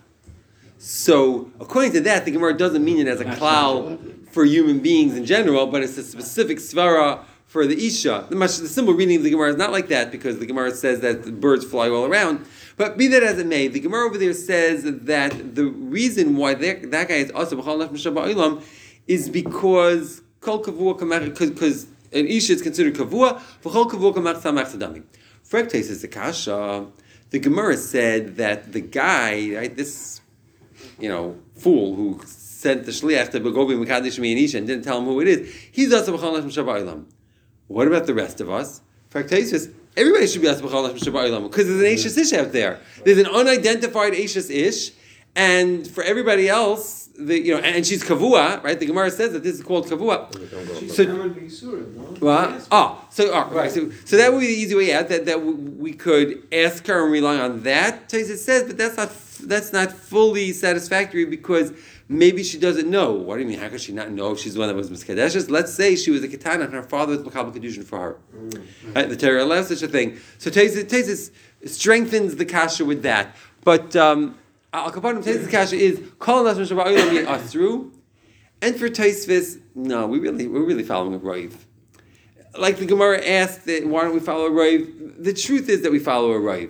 [SPEAKER 1] So, according to that, the Gemara doesn't mean it as a klal for human beings in general, but it's a specific svara for the isha. The, much, the simple reading of the Gemara is not like that because the Gemara says that the birds fly all around. But be that as it may, the Gemara over there says that the reason why that, that guy is also b'chal nefesh b'olam is because kol kavua because an isha is considered kavua v'chol kavua kamach samach tzadami. Frektes is the kasha. The Gemara said that the guy, right, this, you know, fool who sent the shliach to Begobi Mekadesh Mi and Isha and didn't tell him who it is, he's also b'chal nefesh b'olam. What about the rest of us? Frektes, everybody should be asked b'chal nefesh b'olam because there's an Eishes Ish out there. There's an unidentified Eishes Ish, and for everybody else, the, you know, and she's kavua, right? The Gemara says that this is called kavua.
[SPEAKER 5] She's
[SPEAKER 1] So,
[SPEAKER 5] Kama B'Yisurim, no?
[SPEAKER 1] well, oh, so oh, right. So, so that would be the easy way out. That that we could ask her and rely on that. It says, but that's not that's not fully satisfactory because maybe she doesn't know. What do you mean? How could she not know if she's the one that was miskadeshes? Let's say she was a ketana and her father was makabel kedushin for her. Mm. Right? The Torah allows such a thing. So Taisus strengthens the kasha with that. But um, Al Kapanim Taisus kasha is kol nashim shabba'olam asru, and for Taisvis, no, we really we're really following a raiv. Like the Gemara asked, that, why don't we follow a raiv? The truth is that we follow a raiv,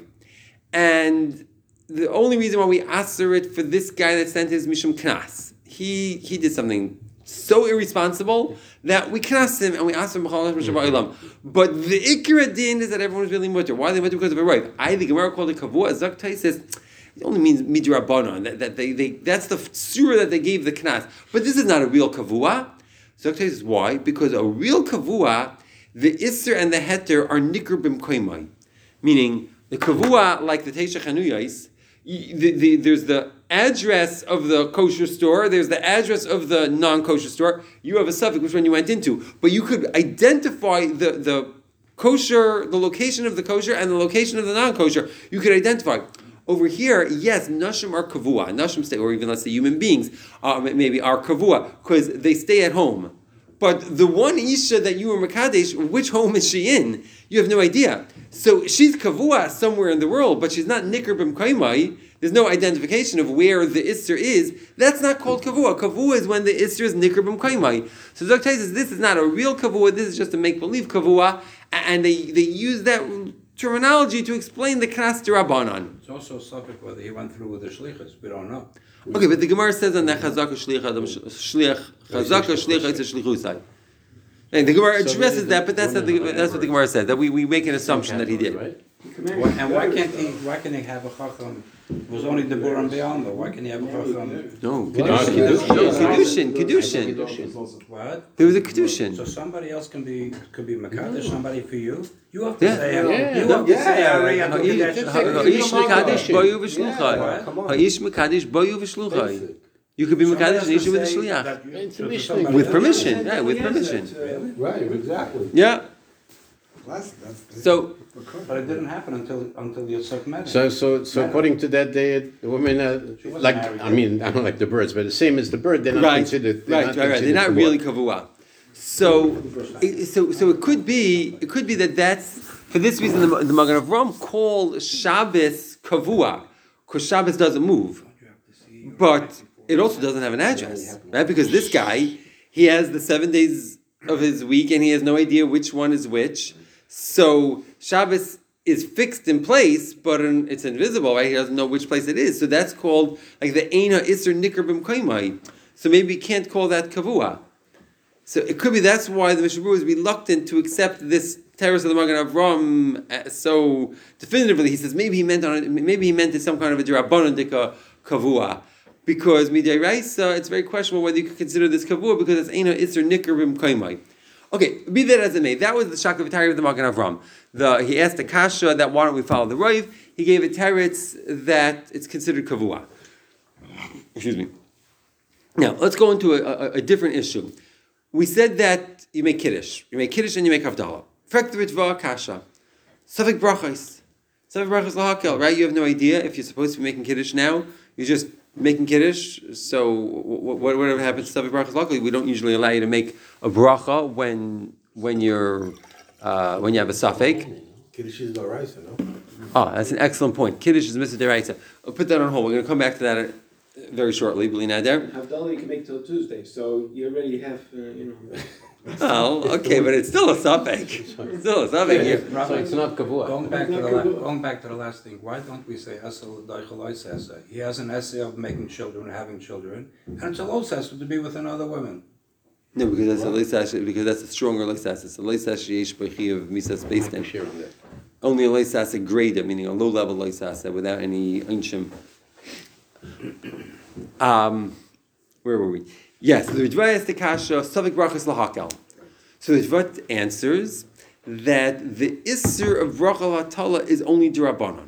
[SPEAKER 1] and the only reason why we answer it for this guy that sent is Mishum Knas. He he did something so irresponsible that we knas him and we ask him mm-hmm. But the ikra din is that everyone's really mutter. Why are they mutter? Because of a right. I the Gemara called it kavua. Zak says it only means midrabanan. That, that they, they that's the surah that they gave the knas. But this is not a real kavua. Zak says why? Because a real kavua, the isser and the heter are nikr bim koimai, meaning the kavua like the teisha chanuyais. The, the, there's the address of the kosher store, there's the address of the non-kosher store. You have a suffix which one you went into. But you could identify the, the kosher, the location of the kosher and the location of the non-kosher. You could identify. Over here, yes, nashim are kavua. Nashim stay, or even let's say human beings, uh, maybe are kavua, because they stay at home. But the one Isha that you were Makadesh, which home is she in? You have no idea. So she's kavua somewhere in the world, but she's not nikr b'm kaimai. There's no identification of where the Isser is. That's not called kavua. Kavua is when the Isser is nikr b'm kaimai. So Zok says this is not a real kavua. This is just a make-believe kavua, and they, they use that terminology to explain the Knas D'Rabbanan.
[SPEAKER 6] It's also a subject whether he went through with the shlichus. We don't know.
[SPEAKER 1] Okay, but the Gemara says on that Chazaka Shliach Adam Shliach Chazaka Shliach It's a Shlichusai. And the Gemara addresses that, but that's not the, that's what the Gemara says. That we, we make an assumption that he did.
[SPEAKER 3] Right?
[SPEAKER 6] Why- And why can't he? Why can he have a chacham? It was only the Buram Be'alma. Why can he have a chacham?
[SPEAKER 1] No,
[SPEAKER 3] Kedushin.
[SPEAKER 1] Kedushin, Kedushin, Kedushin.
[SPEAKER 6] What?
[SPEAKER 1] There was a
[SPEAKER 6] So
[SPEAKER 1] Kedushin.
[SPEAKER 6] somebody else can be could be mekadesh. Somebody for you. You have to
[SPEAKER 1] Yeah.
[SPEAKER 6] say.
[SPEAKER 3] Yeah.
[SPEAKER 6] You have to say. Ariyah to
[SPEAKER 1] Ha'ish
[SPEAKER 6] Kadesh
[SPEAKER 1] Mekadesh Boyu V'Shluchai.
[SPEAKER 3] Yeah, come on.
[SPEAKER 1] Ha'ish Mekadesh Boyu V'Shluchai. You could be
[SPEAKER 6] Somebody
[SPEAKER 1] Mekadesh
[SPEAKER 6] else
[SPEAKER 1] and issue
[SPEAKER 6] can
[SPEAKER 1] with a
[SPEAKER 6] say
[SPEAKER 1] Shliach.
[SPEAKER 6] that you-
[SPEAKER 3] It's
[SPEAKER 6] to-
[SPEAKER 3] a
[SPEAKER 6] to
[SPEAKER 3] mishlik.
[SPEAKER 6] somebody
[SPEAKER 1] With
[SPEAKER 6] else.
[SPEAKER 1] permission, yeah, with permission.
[SPEAKER 3] Right, exactly.
[SPEAKER 1] Yeah.
[SPEAKER 4] That's, that's.
[SPEAKER 1] So,
[SPEAKER 6] But it didn't happen until until Yosef met him.
[SPEAKER 3] So, so, so according to that, they, the women, uh,
[SPEAKER 6] She wasn't
[SPEAKER 3] like,
[SPEAKER 6] married
[SPEAKER 3] I
[SPEAKER 6] yet.
[SPEAKER 3] mean, I don't like the birds, but the same as the bird, they're not
[SPEAKER 1] right,
[SPEAKER 3] considered. They're
[SPEAKER 1] right,
[SPEAKER 3] not
[SPEAKER 1] right, right. They're
[SPEAKER 3] considered
[SPEAKER 1] not
[SPEAKER 3] kavua.
[SPEAKER 1] really kavua. So, it- so, so it could be, it could be that that's for this reason the, the Magen Avram called Shabbos kavua, because Shabbos doesn't move, but it also doesn't have an address, right? Because this guy, he has the seven days of his week, and he has no idea which one is which. So Shabbos is fixed in place, but in, it's invisible, right? He doesn't know which place it is. So that's called like the Eina Isser Nikr B'Mkaimai. So maybe you can't call that kavua. So it could be that's why the Mishnah Berurah is reluctant to accept this terrace of the Magen Avram uh, so definitively. He says maybe he meant on it, maybe he meant it some kind of a D'Rabbanan dika kavua, because midiraisa it's very questionable whether you could consider this kavua because it's Eina Isser Nikr B'Mkaimai. Okay, be that as it may, that was the Shakavatari of the Magen Avram. The, he asked the Kasha that why don't we follow the Rav? He gave a teretz that it's considered kavua. Excuse me. Now, let's go into a, a, a different issue. We said that you make Kiddush. You make Kiddush and you make Havdalah. Frek the Ritva Kasha. Savik Brachais. Savik Brachais Lahakel, right? You have no idea if you're supposed to be making Kiddush now. You're just making Kiddush. So, wh- wh- whatever happens to Savik Brachais Lahakel, we don't usually allow you to make a bracha when when you're uh, when you have a Safek.
[SPEAKER 3] Kiddush is the rice, no?
[SPEAKER 1] Oh, that's an excellent point. Kiddush is Mister Deraisa. I'll put that on hold. We're going to come back to that very shortly. B'li there.
[SPEAKER 5] Havdalah you can make till Tuesday, so you already have, uh, you know.
[SPEAKER 1] Oh, okay, but it's still a Safek. It's still a Safek here.
[SPEAKER 3] So it's not kavua.
[SPEAKER 6] Going back to the la- going back to the last thing, why don't we say Esel Daichalois essay? He has an essay of making children, having children, and it's a low essay to be with another woman.
[SPEAKER 1] No, because that's a leisash. Because that's a stronger leisash. It's a leisash yesh b'chi of misas
[SPEAKER 3] I
[SPEAKER 1] based
[SPEAKER 3] share on that.
[SPEAKER 1] only a leisash a grade, meaning a low level leisash without any unshim. Um, where were we? Yes, the Ritva is the kasha savik brachas lahakel. So the Ritva answers that the isser of bracha latala is only d'Rabbanan.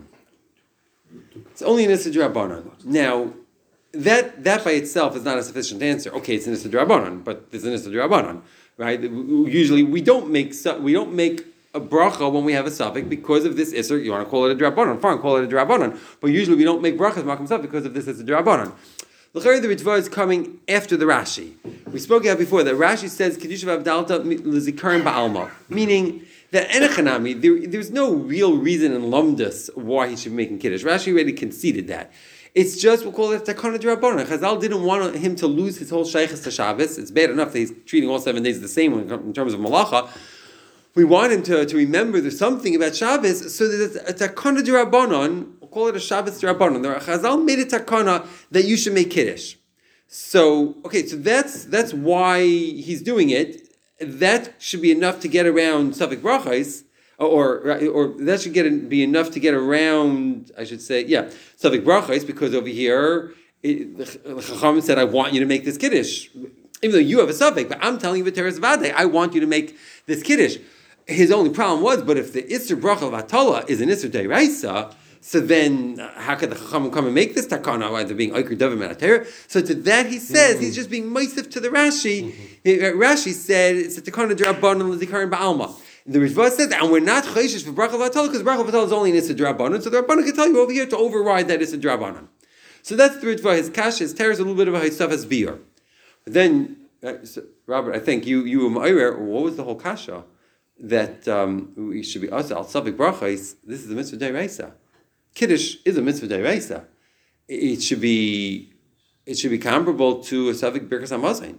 [SPEAKER 1] It's only an isser d'Rabbanan. Now, that that by itself is not a sufficient answer. Okay, it's an isser d'Rabbanan, but there's an isser d'Rabbanan, right? Usually we don't make su- we don't make a bracha when we have a suffix because of this isser. You want to call it a d'Rabbanan, fine, call it a d'Rabbanan. But usually we don't make brachas makom suffix because of this isser d'Rabbanan. L'chari the Ritva is coming after the Rashi. We spoke about before that Rashi says Kedusha v'Avdalta l'zikaron ba'alma, meaning that enechanami, there, there's no real reason in Lumdus why he should be making Kiddush. Rashi already conceded that. It's just, we'll call it Takana D'Rabbanan. Chazal didn't want him to lose his whole Sheikhs to Shabbos. It's bad enough that he's treating all seven days the same in terms of Malacha. We want him to, to remember there's something about Shabbos, so that it's a Takana D'Rabbanan, we'll call it a Shabbos D'Rabbanan. The Chazal made a Takana that you should make Kiddush. So, okay, so that's that's why he's doing it. That should be enough to get around Safek Brachais, or, or or that should get be enough to get around, I should say, yeah, Safek Brachais, because over here, it, the Chacham said, I want you to make this Kiddush. Even though you have a Safek, but I'm telling you, V'teres Vadei, I want you to make this Kiddush. His only problem was, but if the Isser Bracha Vatala is an Isser Deiraisa, so then uh, how could the Chacham come and make this takana either being Iker Davim and Atera? So to that he says, mm-hmm. he's just being Meisif to the Rashi. Mm-hmm. Rashi said, it's a takana D'Rabbanan l'zikaron ba'alma. The Ritva says, and we're not chayshish for Bracha Vatala, because Bracha Vatala is only an Isser D'Rabbanan, so the Rabbanan can tell you over here to override that Isser D'Rabbanan. So that's the Ritva, his Kasha, his Teres, a little bit of a Haisafas Biyur. But then, uh, so, Robert, I think you, you were Ma'ir, what was the whole Kasha? That um, we should be also al Safek Brachais, this is the Mitzvah D'Oraisa. Kiddush is a mitzvah d'oraisa. It should be, it should be comparable to a Safek Birkas Hamazon.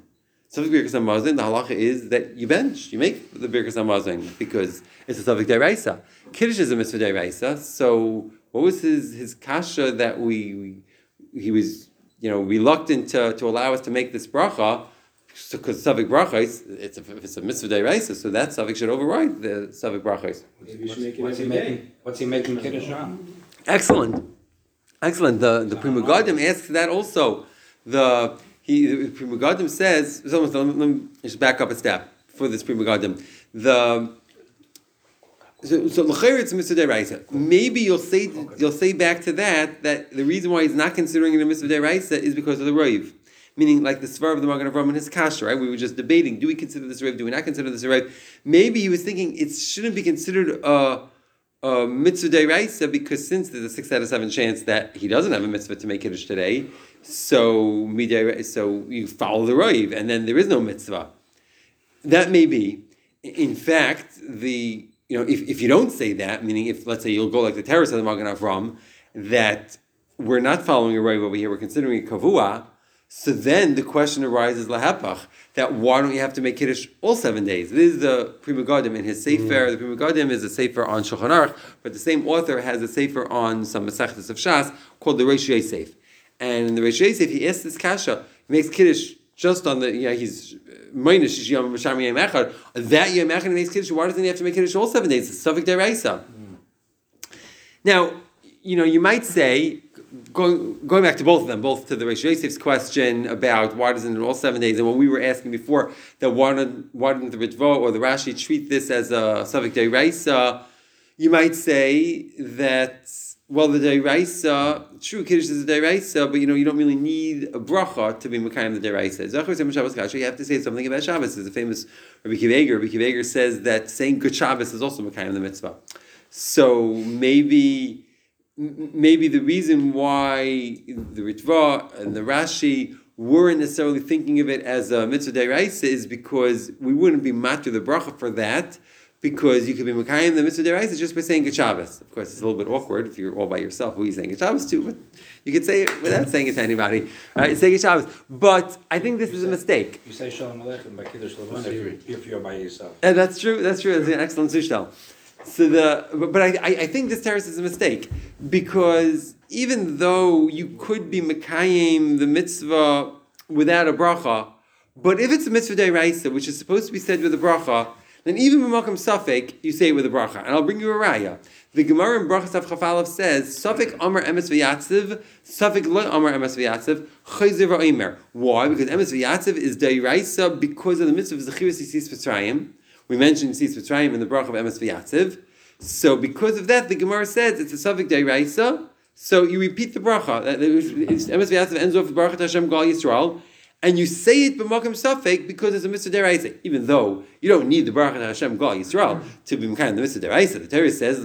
[SPEAKER 1] Safek Birkas Hamazon, the halacha is that you bench, you make the Birkas Hamazon because it's a Safek Deraisa. Kiddush is a mitzvah Deraisa, so what was his, his kasha that we, we he was you know reluctant to, to allow us to make this bracha? Because so, Safek Brachos, it's a, it's a mitzvah Deraisa, so that Safek should override the Safek Brachos.
[SPEAKER 5] Maybe you should make it
[SPEAKER 6] What's he
[SPEAKER 5] every day.
[SPEAKER 6] making? What's he making Kiddush on?
[SPEAKER 1] Excellent, excellent. The the Pri Megadim asks that also. The he the Pri Megadim says. So let me, let me just back up a step for this Pri Megadim. The so so l'chayr it's mitzvah deraisa. Maybe you'll say you'll say back to that that the reason why he's not considering it a mitzvah deraisa is because of the roiv. Meaning, like the svar of the Magen Avraham and his kasha, right? We were just debating: do we consider this a roiv? Do we not consider this a roiv? Maybe he was thinking it shouldn't be considered a. Uh, mitzvah deraisa because since there's a six out of seven chance that he doesn't have a mitzvah to make kiddush today, so midei, so you follow the roiv, and then there is no mitzvah. That may be. In fact, the you know if, if you don't say that, meaning if let's say you'll go like the terrace of the Magen Avraham, that we're not following a roiv over here, we're considering a kavua. So then the question arises lahapach that why don't you have to make kiddush all seven days? This is the Pri Megadim in his sefer. Mm. The Pri Megadim is a sefer on Shulchan Aruch, but the same author has a sefer on some Masechtas of Shas called the Reish Yosef. And in the Reish Yosef, he asks this kasha. He makes kiddush just on the yeah he's minus yom b'sham yom echad. That yom echad he makes kiddush. Why doesn't he have to make kiddush all seven days? It's Safek Deraisa. Mm. Now you know you might say. Going, going back to both of them, both to the Reish Yosef's question about why doesn't it all seven days, and what we were asking before, that why didn't, why didn't the Ritva or the Rashi treat this as a Safek Deraisa, you might say that, well, the Deraisa, true, Kiddush is a Deraisa, but you know, you don't really need a bracha to be Mekayim the Deraisa. You have to say something about Shabbos. There's a famous Rabbi Akiva Eiger. Rabbi Akiva Eiger says that saying Good Shabbos is also Mekayim the mitzvah. So maybe... Maybe the reason why the Ritva and the Rashi weren't necessarily thinking of it as a mitzvah deraisa is because we wouldn't be matur the bracha for that, because you could be Mekayim the mitzvah deraisa just by saying Good Shabbos. Of course, it's a little bit awkward if you're all by yourself. Who are you saying Good Shabbos to? But you could say it without saying it to anybody. Right? Say Good Shabbos. But I think this
[SPEAKER 6] you
[SPEAKER 1] is
[SPEAKER 6] say,
[SPEAKER 1] a mistake.
[SPEAKER 6] You say Shalom Aleichem by Kiddush Levon if, if you're by yourself.
[SPEAKER 1] And that's true. That's true. That's an excellent sushtel. So the but, but I, I think this terrace is a mistake because even though you could be mekayim the mitzvah without a bracha, but if it's a mitzvah deraisa which is supposed to be said with a bracha, then even b'makom safek you say it with a bracha. And I'll bring you a raya. The Gemara in Brachas Av Chafalav says safek amar emes v'yatziv, safek lo amar emes v'yatziv, chayzer v'omer. Why? Because emes v'yatziv is deraisa because of the mitzvah of zechiras yisis v'tzrayim. We mentioned Yisis V'Tzrayim in the bracha of Emes V'Yatziv. So because of that, the Gemara says it's a Safek Deraisa. So you repeat the bracha. Emes V'Yatziv ends off with Baruch Hashem Gal Yisrael. And you say it b'makom safek because it's a mitzvah deraisa, even though you don't need the Baruch Hashem Gal Yisrael to be kind of the mitzvah deraisa. The Torah says,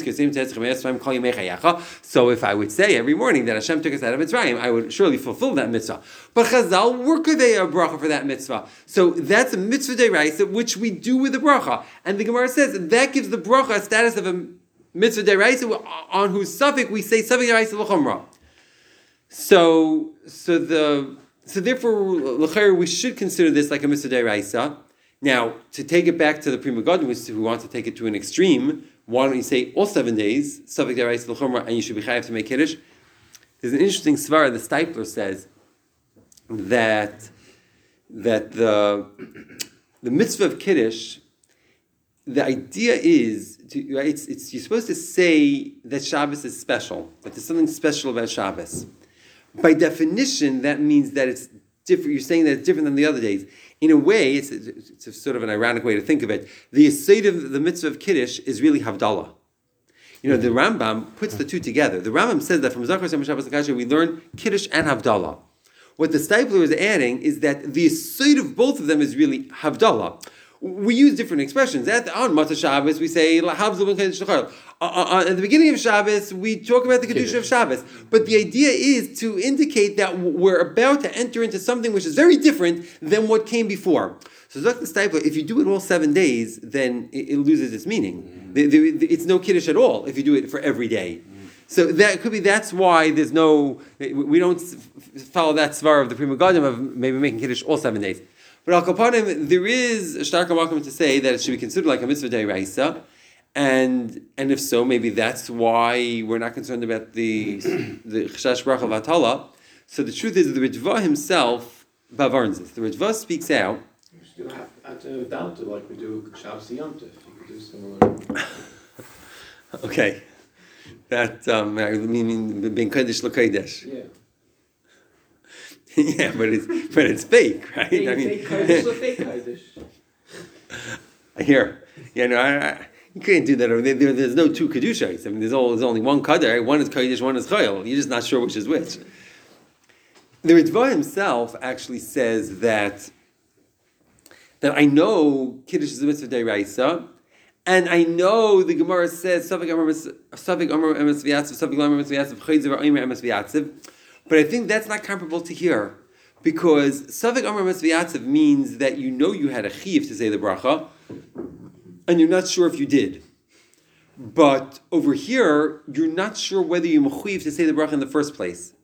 [SPEAKER 1] so if I would say every morning that Hashem took us out of Mitzrayim, I would surely fulfill that mitzvah. But Chazal were they a bracha for that mitzvah. So that's a mitzvah deraisa, which we do with the bracha. And the Gemara says that gives the bracha a status of a mitzvah deraisa on whose safek we say safek deraisa l'chomra. So, so the So therefore, l'chayr, we should consider this like a mitzvah deraisa. Now, to take it back to the Pri Megadim, who want to take it to an extreme, why don't you say all seven days, safek deraisa l'chomra, and you should be chayav to make kiddush? There's an interesting svara. The Stipler says that that the the mitzvah of kiddush, the idea is to, right, it's, it's you're supposed to say that Shabbos is special, that there's something special about Shabbos. By definition, that means that it's different. You're saying that it's different than the other days. In a way, it's, it's a sort of an ironic way to think of it. The aside of the mitzvah of Kiddush is really Havdalah. You know, the Rambam puts the two together. The Rambam says that from Zachar Shem Shabbos L'Kasher we learn Kiddush and Havdalah. What the Stipler is adding is that the aside of both of them is really Havdalah. We use different expressions. At, on Matzah Shabbos, we say, uh, uh, at the beginning of Shabbos, we talk about the Kedusha of Shabbos. But the idea is to indicate that we're about to enter into something which is very different than what came before. So Dr. Stipler, if you do it all seven days, then it, it loses its meaning. Mm. The, the, the, it's no Kiddush at all if you do it for every day. Mm. So that could be, that's why there's no, we don't follow that svar of the Pri Megadim of maybe making Kiddush all seven days. But al kapanim, there is a stark welcome to say that it should be considered like a mitzvah deraisa, and and if so, maybe that's why we're not concerned about the the chashash bracha vatala. So the truth is, the Ritva himself bavarns this. The Ritva speaks out.
[SPEAKER 5] You should do have to doubt it like we do Shabbos Yom Tov. You could do similar.
[SPEAKER 1] Okay, that um, I mean ben kodesh l'kodesh.
[SPEAKER 5] Yeah.
[SPEAKER 1] Yeah, but it's but it's fake, right?
[SPEAKER 5] Yeah,
[SPEAKER 1] I mean,
[SPEAKER 5] fake Kaddish or fake Kaddish.
[SPEAKER 1] here, you know, I, I, you can't do that. There, there, there's no two kedushas. I mean, there's, all, there's only one kader. One is kodesh, one is chayil. You're just not sure which is which. The Ritva himself actually says that that I know kiddush is a mitzvah deraisa, and I know the Gemara says Safik Amar Safik Amar Emes V'Yatziv Safik Amar Emes V'Yatziv Chayzer Omer Emes V'Yatziv, but I think that's not comparable to here, because Safik Amar Emes V'Yatziv means that you know you had a chiyuv to say the bracha, and you're not sure if you did. But over here, you're not sure whether you're mechuyev to say the bracha in the first place,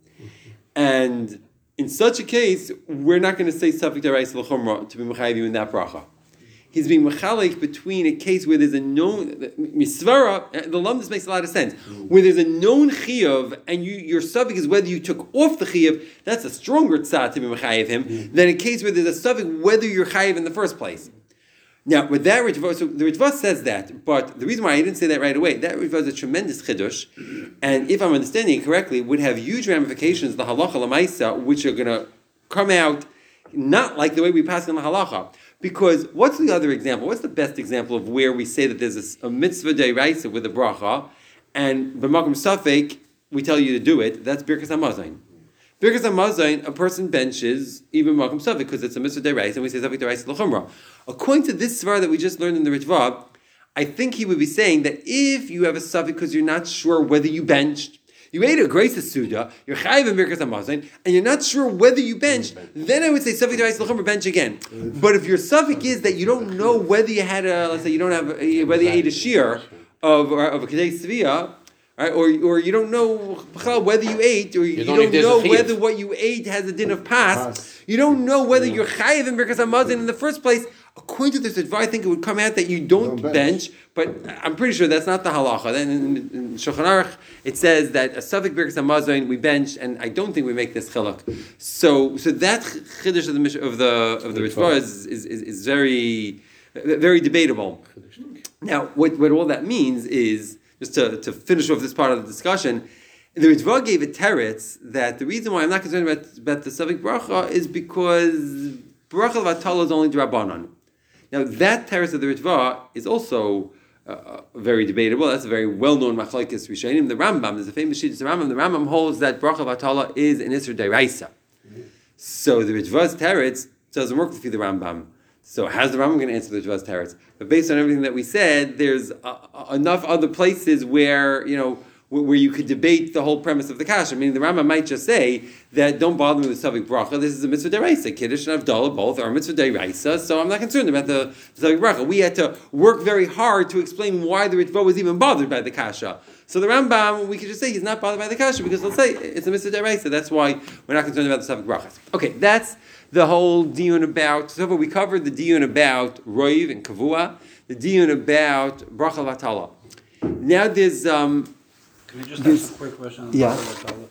[SPEAKER 1] and in such a case, we're not going to say Safik Deraisa L'Chumra to be mechayev you in that bracha. He's being mechalik between a case where there's a known misvara. The lumdus makes a lot of sense. Where there's a known chiyuv and you, your suffix is whether you took off the chiyuv. That's a stronger tzad to be mechayev him mm. than a case where there's a suffix whether you're chayev in the first place. Now, with that Ritva, so the Ritva says that, but the reason why I didn't say that right away, that Ritva is a tremendous chiddush, and if I'm understanding it correctly, would have huge ramifications, the halacha lamaisa, which are going to come out not like the way we pass in the halacha. Because what's the other example? What's the best example of where we say that there's a, a mitzvah deraisa with a bracha, and b'makom safek we tell you to do it? That's birkas hamazon. Birkas hamazon, a person benches even b'makom safek because it's a mitzvah deraisa, and we say safek deraisa l'chumra. According to this svar that we just learned in the Ritva, I think he would be saying that if you have a safek because you're not sure whether you benched, you ate a grace suda, you're chayiv in birkas hamazon, and you're not sure whether you benched, then I would say safek deraisa l'chumra, bench again. But if your safek is that you don't know whether you had a, let's say you don't have a, whether you ate a shear of or, of a kedei svia, right, or or you don't know whether you ate, or you, you don't, don't know whether what you ate has a din of pas. You don't know whether you're chayiv in birkas hamazon in the first place. According to this advice, I think it would come out that you don't, don't bench. bench, but I'm pretty sure that's not the halacha. Then in, in Shulchan Aruch, it says that a safek birkas hamazon we bench, and I don't think we make this chiluk. So, so that chiddush of the of the of the Ritva is, is is is very very debatable. Now, what what all that means is, just to, to finish off this part of the discussion, the Ritva gave a teretz that the reason why I'm not concerned about about the safek bracha is because bracha vatala is only d'Rabbanan. Now that teretz of the Ritva is also uh, very debatable. That's a very well-known machlokes rishonim. The Rambam, there's a famous shittus. The Rambam, the Rambam holds that bracha vatala is an isur deraisa. Mm-hmm. So the Ritva's teretz doesn't work with the Rambam. So how's the Rambam going to answer the Ritva's teretz? But based on everything that we said, there's uh, enough other places where you know. Where you could debate the whole premise of the kasha. I mean, the Rambam might just say that don't bother me with safek bracha. This is a mitzvah deraisa. Kiddush and Havdalah both are mitzvah deraisa, so I'm not concerned about the, the safek bracha. We had to work very hard to explain why the Ritva was even bothered by the kasha. So the Rambam, we could just say he's not bothered by the kasha because let's say it's a mitzvah deraisa. That's why we're not concerned about the safek brachas. Okay, that's the whole diyun about. So far we covered the diyun about roiv and kavua, the diyun about bracha vatala. Now there's um.
[SPEAKER 6] Can I just ask a quick question? On
[SPEAKER 1] yeah.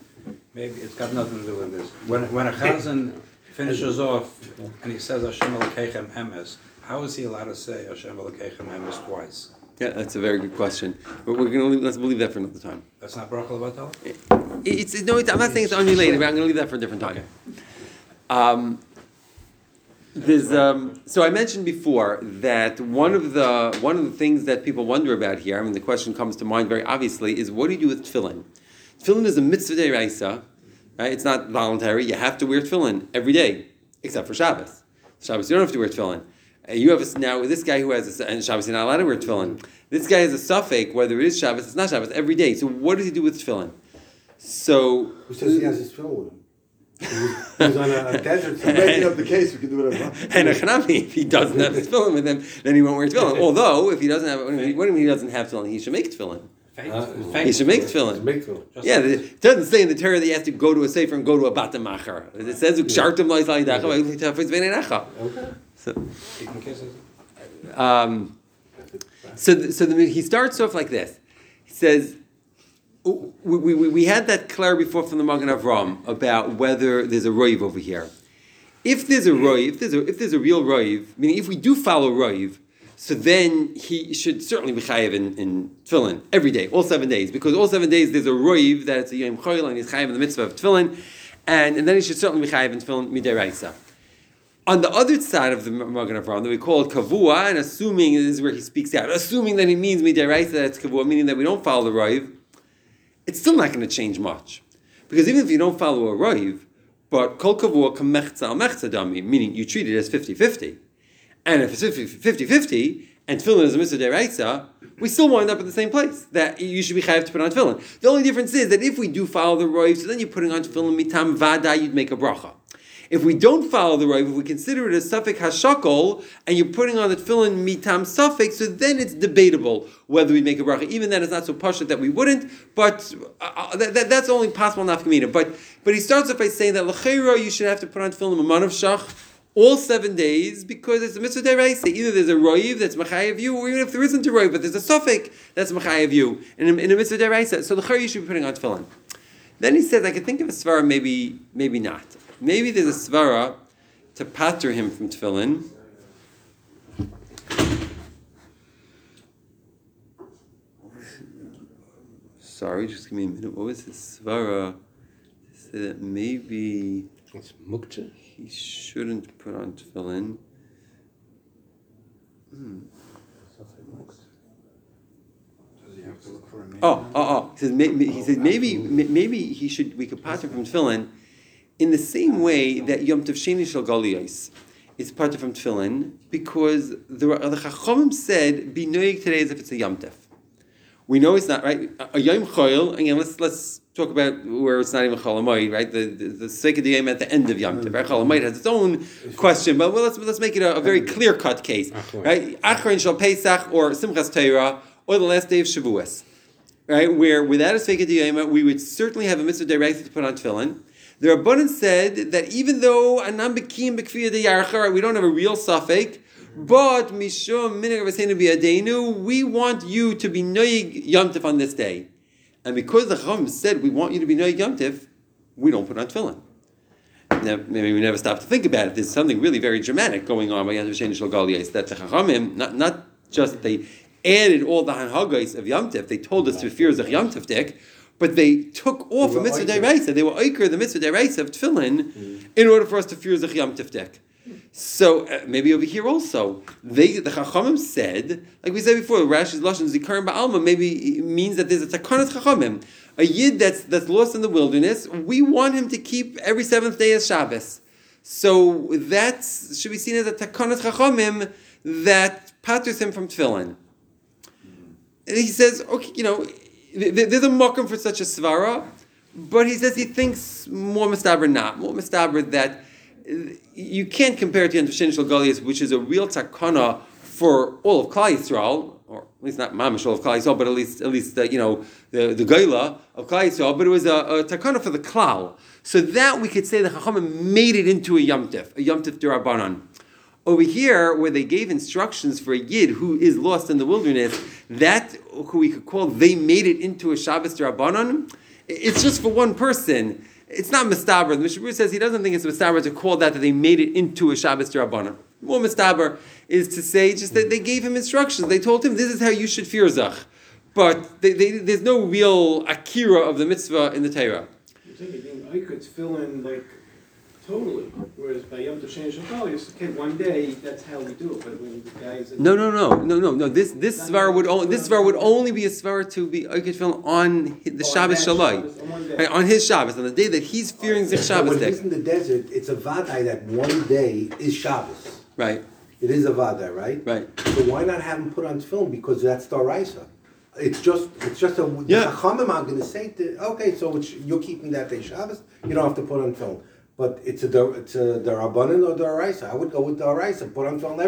[SPEAKER 6] Maybe it's got nothing to do with this. When when a chazan finishes off and he says Hashem Elokeichem Emes, how is he allowed to say Hashem Elokeichem Emes twice?
[SPEAKER 1] Yeah, that's a very good question. But we're going to let's leave that for another time.
[SPEAKER 6] That's not bracha levatala?
[SPEAKER 1] It's, it's no. It's, I'm not saying it's unrelated, but I'm going to leave that for a different time. Okay. Um, There's, um, so I mentioned before that one of the one of the things that people wonder about here, I mean the question comes to mind very obviously, is what do you do with tefillin? Tefillin is a mitzvah deraisa, right? It's not voluntary. You have to wear tefillin every day, except for Shabbos. Shabbos you don't have to wear tefillin. Uh, you have a, now this guy who has a, and Shabbos you're not allowed to wear tefillin. This guy has a suffix whether it is Shabbos, it's not Shabbos every day. So what does he do with tefillin? So
[SPEAKER 7] who says he has his tefillin with him? He's on a, a desert.
[SPEAKER 4] So making up the case, we can do whatever.
[SPEAKER 1] And a chanami, if he doesn't have his tefillin with him, then he won't wear tefillin. Although, if he doesn't have, what do you mean he doesn't have tefillin? He should make tefillin.
[SPEAKER 6] Fake-
[SPEAKER 7] Uh,
[SPEAKER 6] fake-
[SPEAKER 1] He should make
[SPEAKER 7] It's
[SPEAKER 1] tefillin.
[SPEAKER 7] make tefillin.
[SPEAKER 6] Just
[SPEAKER 1] Yeah,
[SPEAKER 6] like-
[SPEAKER 1] it doesn't say in the Torah that you have to go to a sefer and go to a batamacher. It says "Kshartim lo yisrael yidacha v'yitafetz b'nei necha."
[SPEAKER 7] Okay.
[SPEAKER 6] You can kiss it.
[SPEAKER 1] Um, so, th- so the, he starts off like this. He says, we, we, we we had that clear before from the Magen Avram about whether there's a roiv over here. If there's a roiv, if there's a, if there's a real roiv, meaning if we do follow roiv, so then he should certainly be chayiv in, in tefillin every day, all seven days, because all seven days there's a roiv that it's a yom choil and he's chayiv in the mitzvah of tefillin, and, and then he should certainly be chayiv in tefillin midiraisa. On the other side of the Magen Avram, that we call it kavua, and assuming this is where he speaks out, assuming that he means midiraisa, that's kavua, meaning that we don't follow the roiv, it's still not going to change much, because even if you don't follow a roiv, but kol kavua kamechza al mechza dami, meaning you treat it as fifty-fifty. And if it's fifty-fifty, and tefillin is a mitzvah deraisa, we still wind up at the same place, that you should be chayav to put on tefillin. The only difference is that if we do follow the roiv, so then you're putting on tefillin mitam vada, you'd make a bracha. If we don't follow the roiv, if we consider it a suffik hashakol, and you're putting on the tefillin mitam suffik, so then it's debatable whether we make a bracha. Even then, it's not so pashut that we wouldn't, but uh, that, that, that's only possible nafkamina. But but he starts off by saying that l'cheira you should have to put on tefillin a of shach all seven days because it's a mitzvah deraisa. Either there's a roiv that's machayev you, or even if there isn't a roiv, but there's a suffik that's machayev you in a, in a mitzvah deraisa. So l'cheira you should be putting on tefillin. Then he says, I could think of a svara, maybe maybe not. Maybe there's a svara to pater him from tefillin. Sorry, just give me a minute. What was this svara? Say that maybe
[SPEAKER 3] It's muktzah.
[SPEAKER 1] he shouldn't put on tefillin. Hmm. Oh, oh, oh! He says maybe, he said maybe maybe he should we could pater from tefillin in the same way that Yom Tov Sheni Shel Galiyos is pater from tefillin because the the Chachamim said be noig today as if it's a Yom Tov. We know it's not right. A Yom Choil again. Let's let's talk about where it's not even Chol Hamoed, right? The the, the Seikat Yom at the end of Yom Tov. Right? Chol Hamoed has its own question, but well, let's let's make it a, a very clear cut case, right? Achron Shel Pesach or Simchas Torah or the last day of Shavuos. Right, where without a Sfeika Diyama, we would certainly have a mitzvah directed to put on tefillin. The Rabbanan said that even though Anam Bekim Bekfiya Deyarcha, we don't have a real suffix, but Mishum Minig Avasenu Biyadenu, we want you to be Noyig Yom Tov on this day. And because the Chacham said we want you to be Noyig Yom Tov, we don't put on tefillin. Now, maybe we never stop to think about it. There's something really very dramatic going on by Yom Tov Sheni Shel Galiyos, that the Chachamim, not, not just they added all the hanhagos of Yom Tov. They told us to fear Zech Yom Tov Dik, but they took off a mitzvah deraisa. They were oiker the mitzvah deraisa of tefillin mm. in order for us to fear Zech Yom Tov Dik. So uh, maybe over here also, they the Chachamim said, like we said before, Rashi's lashon zikaron ba'alma maybe means that there's a takanat Chachamim, a yid that's that's lost in the wilderness. We want him to keep every seventh day as Shabbos. So that should be seen as a takanat Chachamim that paters him from tefillin. And he says, okay, you know, there's a mokum for such a svara, but he says he thinks more mistaber not, more mistaber that you can't compare it to Yom Tov Sheni Shel Galiyos, which is a real takana for all of Klal Yisrael, or at least not mamish all of Klal Yisrael, but at least at least uh, you know the the Geila of Klal Yisrael. But it was a, a takana for the Klal, so that we could say the Chachamim made it into a Yom Tov, a Yom Tov D'Rabbanan. Over here, where they gave instructions for a yid who is lost in the wilderness, that who we could call they made it into a Shabbos D'Rabbanan, it's just for one person. It's not mistaber. The Mishnah Berurah says he doesn't think it's mistaber to call that that they made it into a Shabbos D'Rabbanan. More mistaber is to say just that they gave him instructions. They told him this is how you should fear Zach, but they, they, there's no real akira of the mitzvah in the Torah.
[SPEAKER 5] You think again, I could fill in like totally, whereas by Yom Tov Sheni Shel Galiyos, okay, one day that's how we do it. But when the guys
[SPEAKER 1] no, no, no, no, no, no. This this svara would only this svara would only be a svara to be oiked film on the
[SPEAKER 5] oh,
[SPEAKER 1] Shabbos Shalai,
[SPEAKER 5] on,
[SPEAKER 1] right, on his Shabbos, on the day that he's fearing Zich Shabbos
[SPEAKER 7] When
[SPEAKER 1] day.
[SPEAKER 7] he's in the desert, it's a vadai that one day is Shabbos.
[SPEAKER 1] Right,
[SPEAKER 7] It is a vadai, right?
[SPEAKER 1] right.
[SPEAKER 7] So why not have him put on film? Because that's Daraisa. It's just, it's just a.
[SPEAKER 1] Yeah.
[SPEAKER 7] The Chachamim are going to say, to, okay, so it's, you're keeping that day Shabbos. You don't have to put on film. But it's a, it's a Darabanan or Daraisa. I would go with Daraisa. Put on film every day.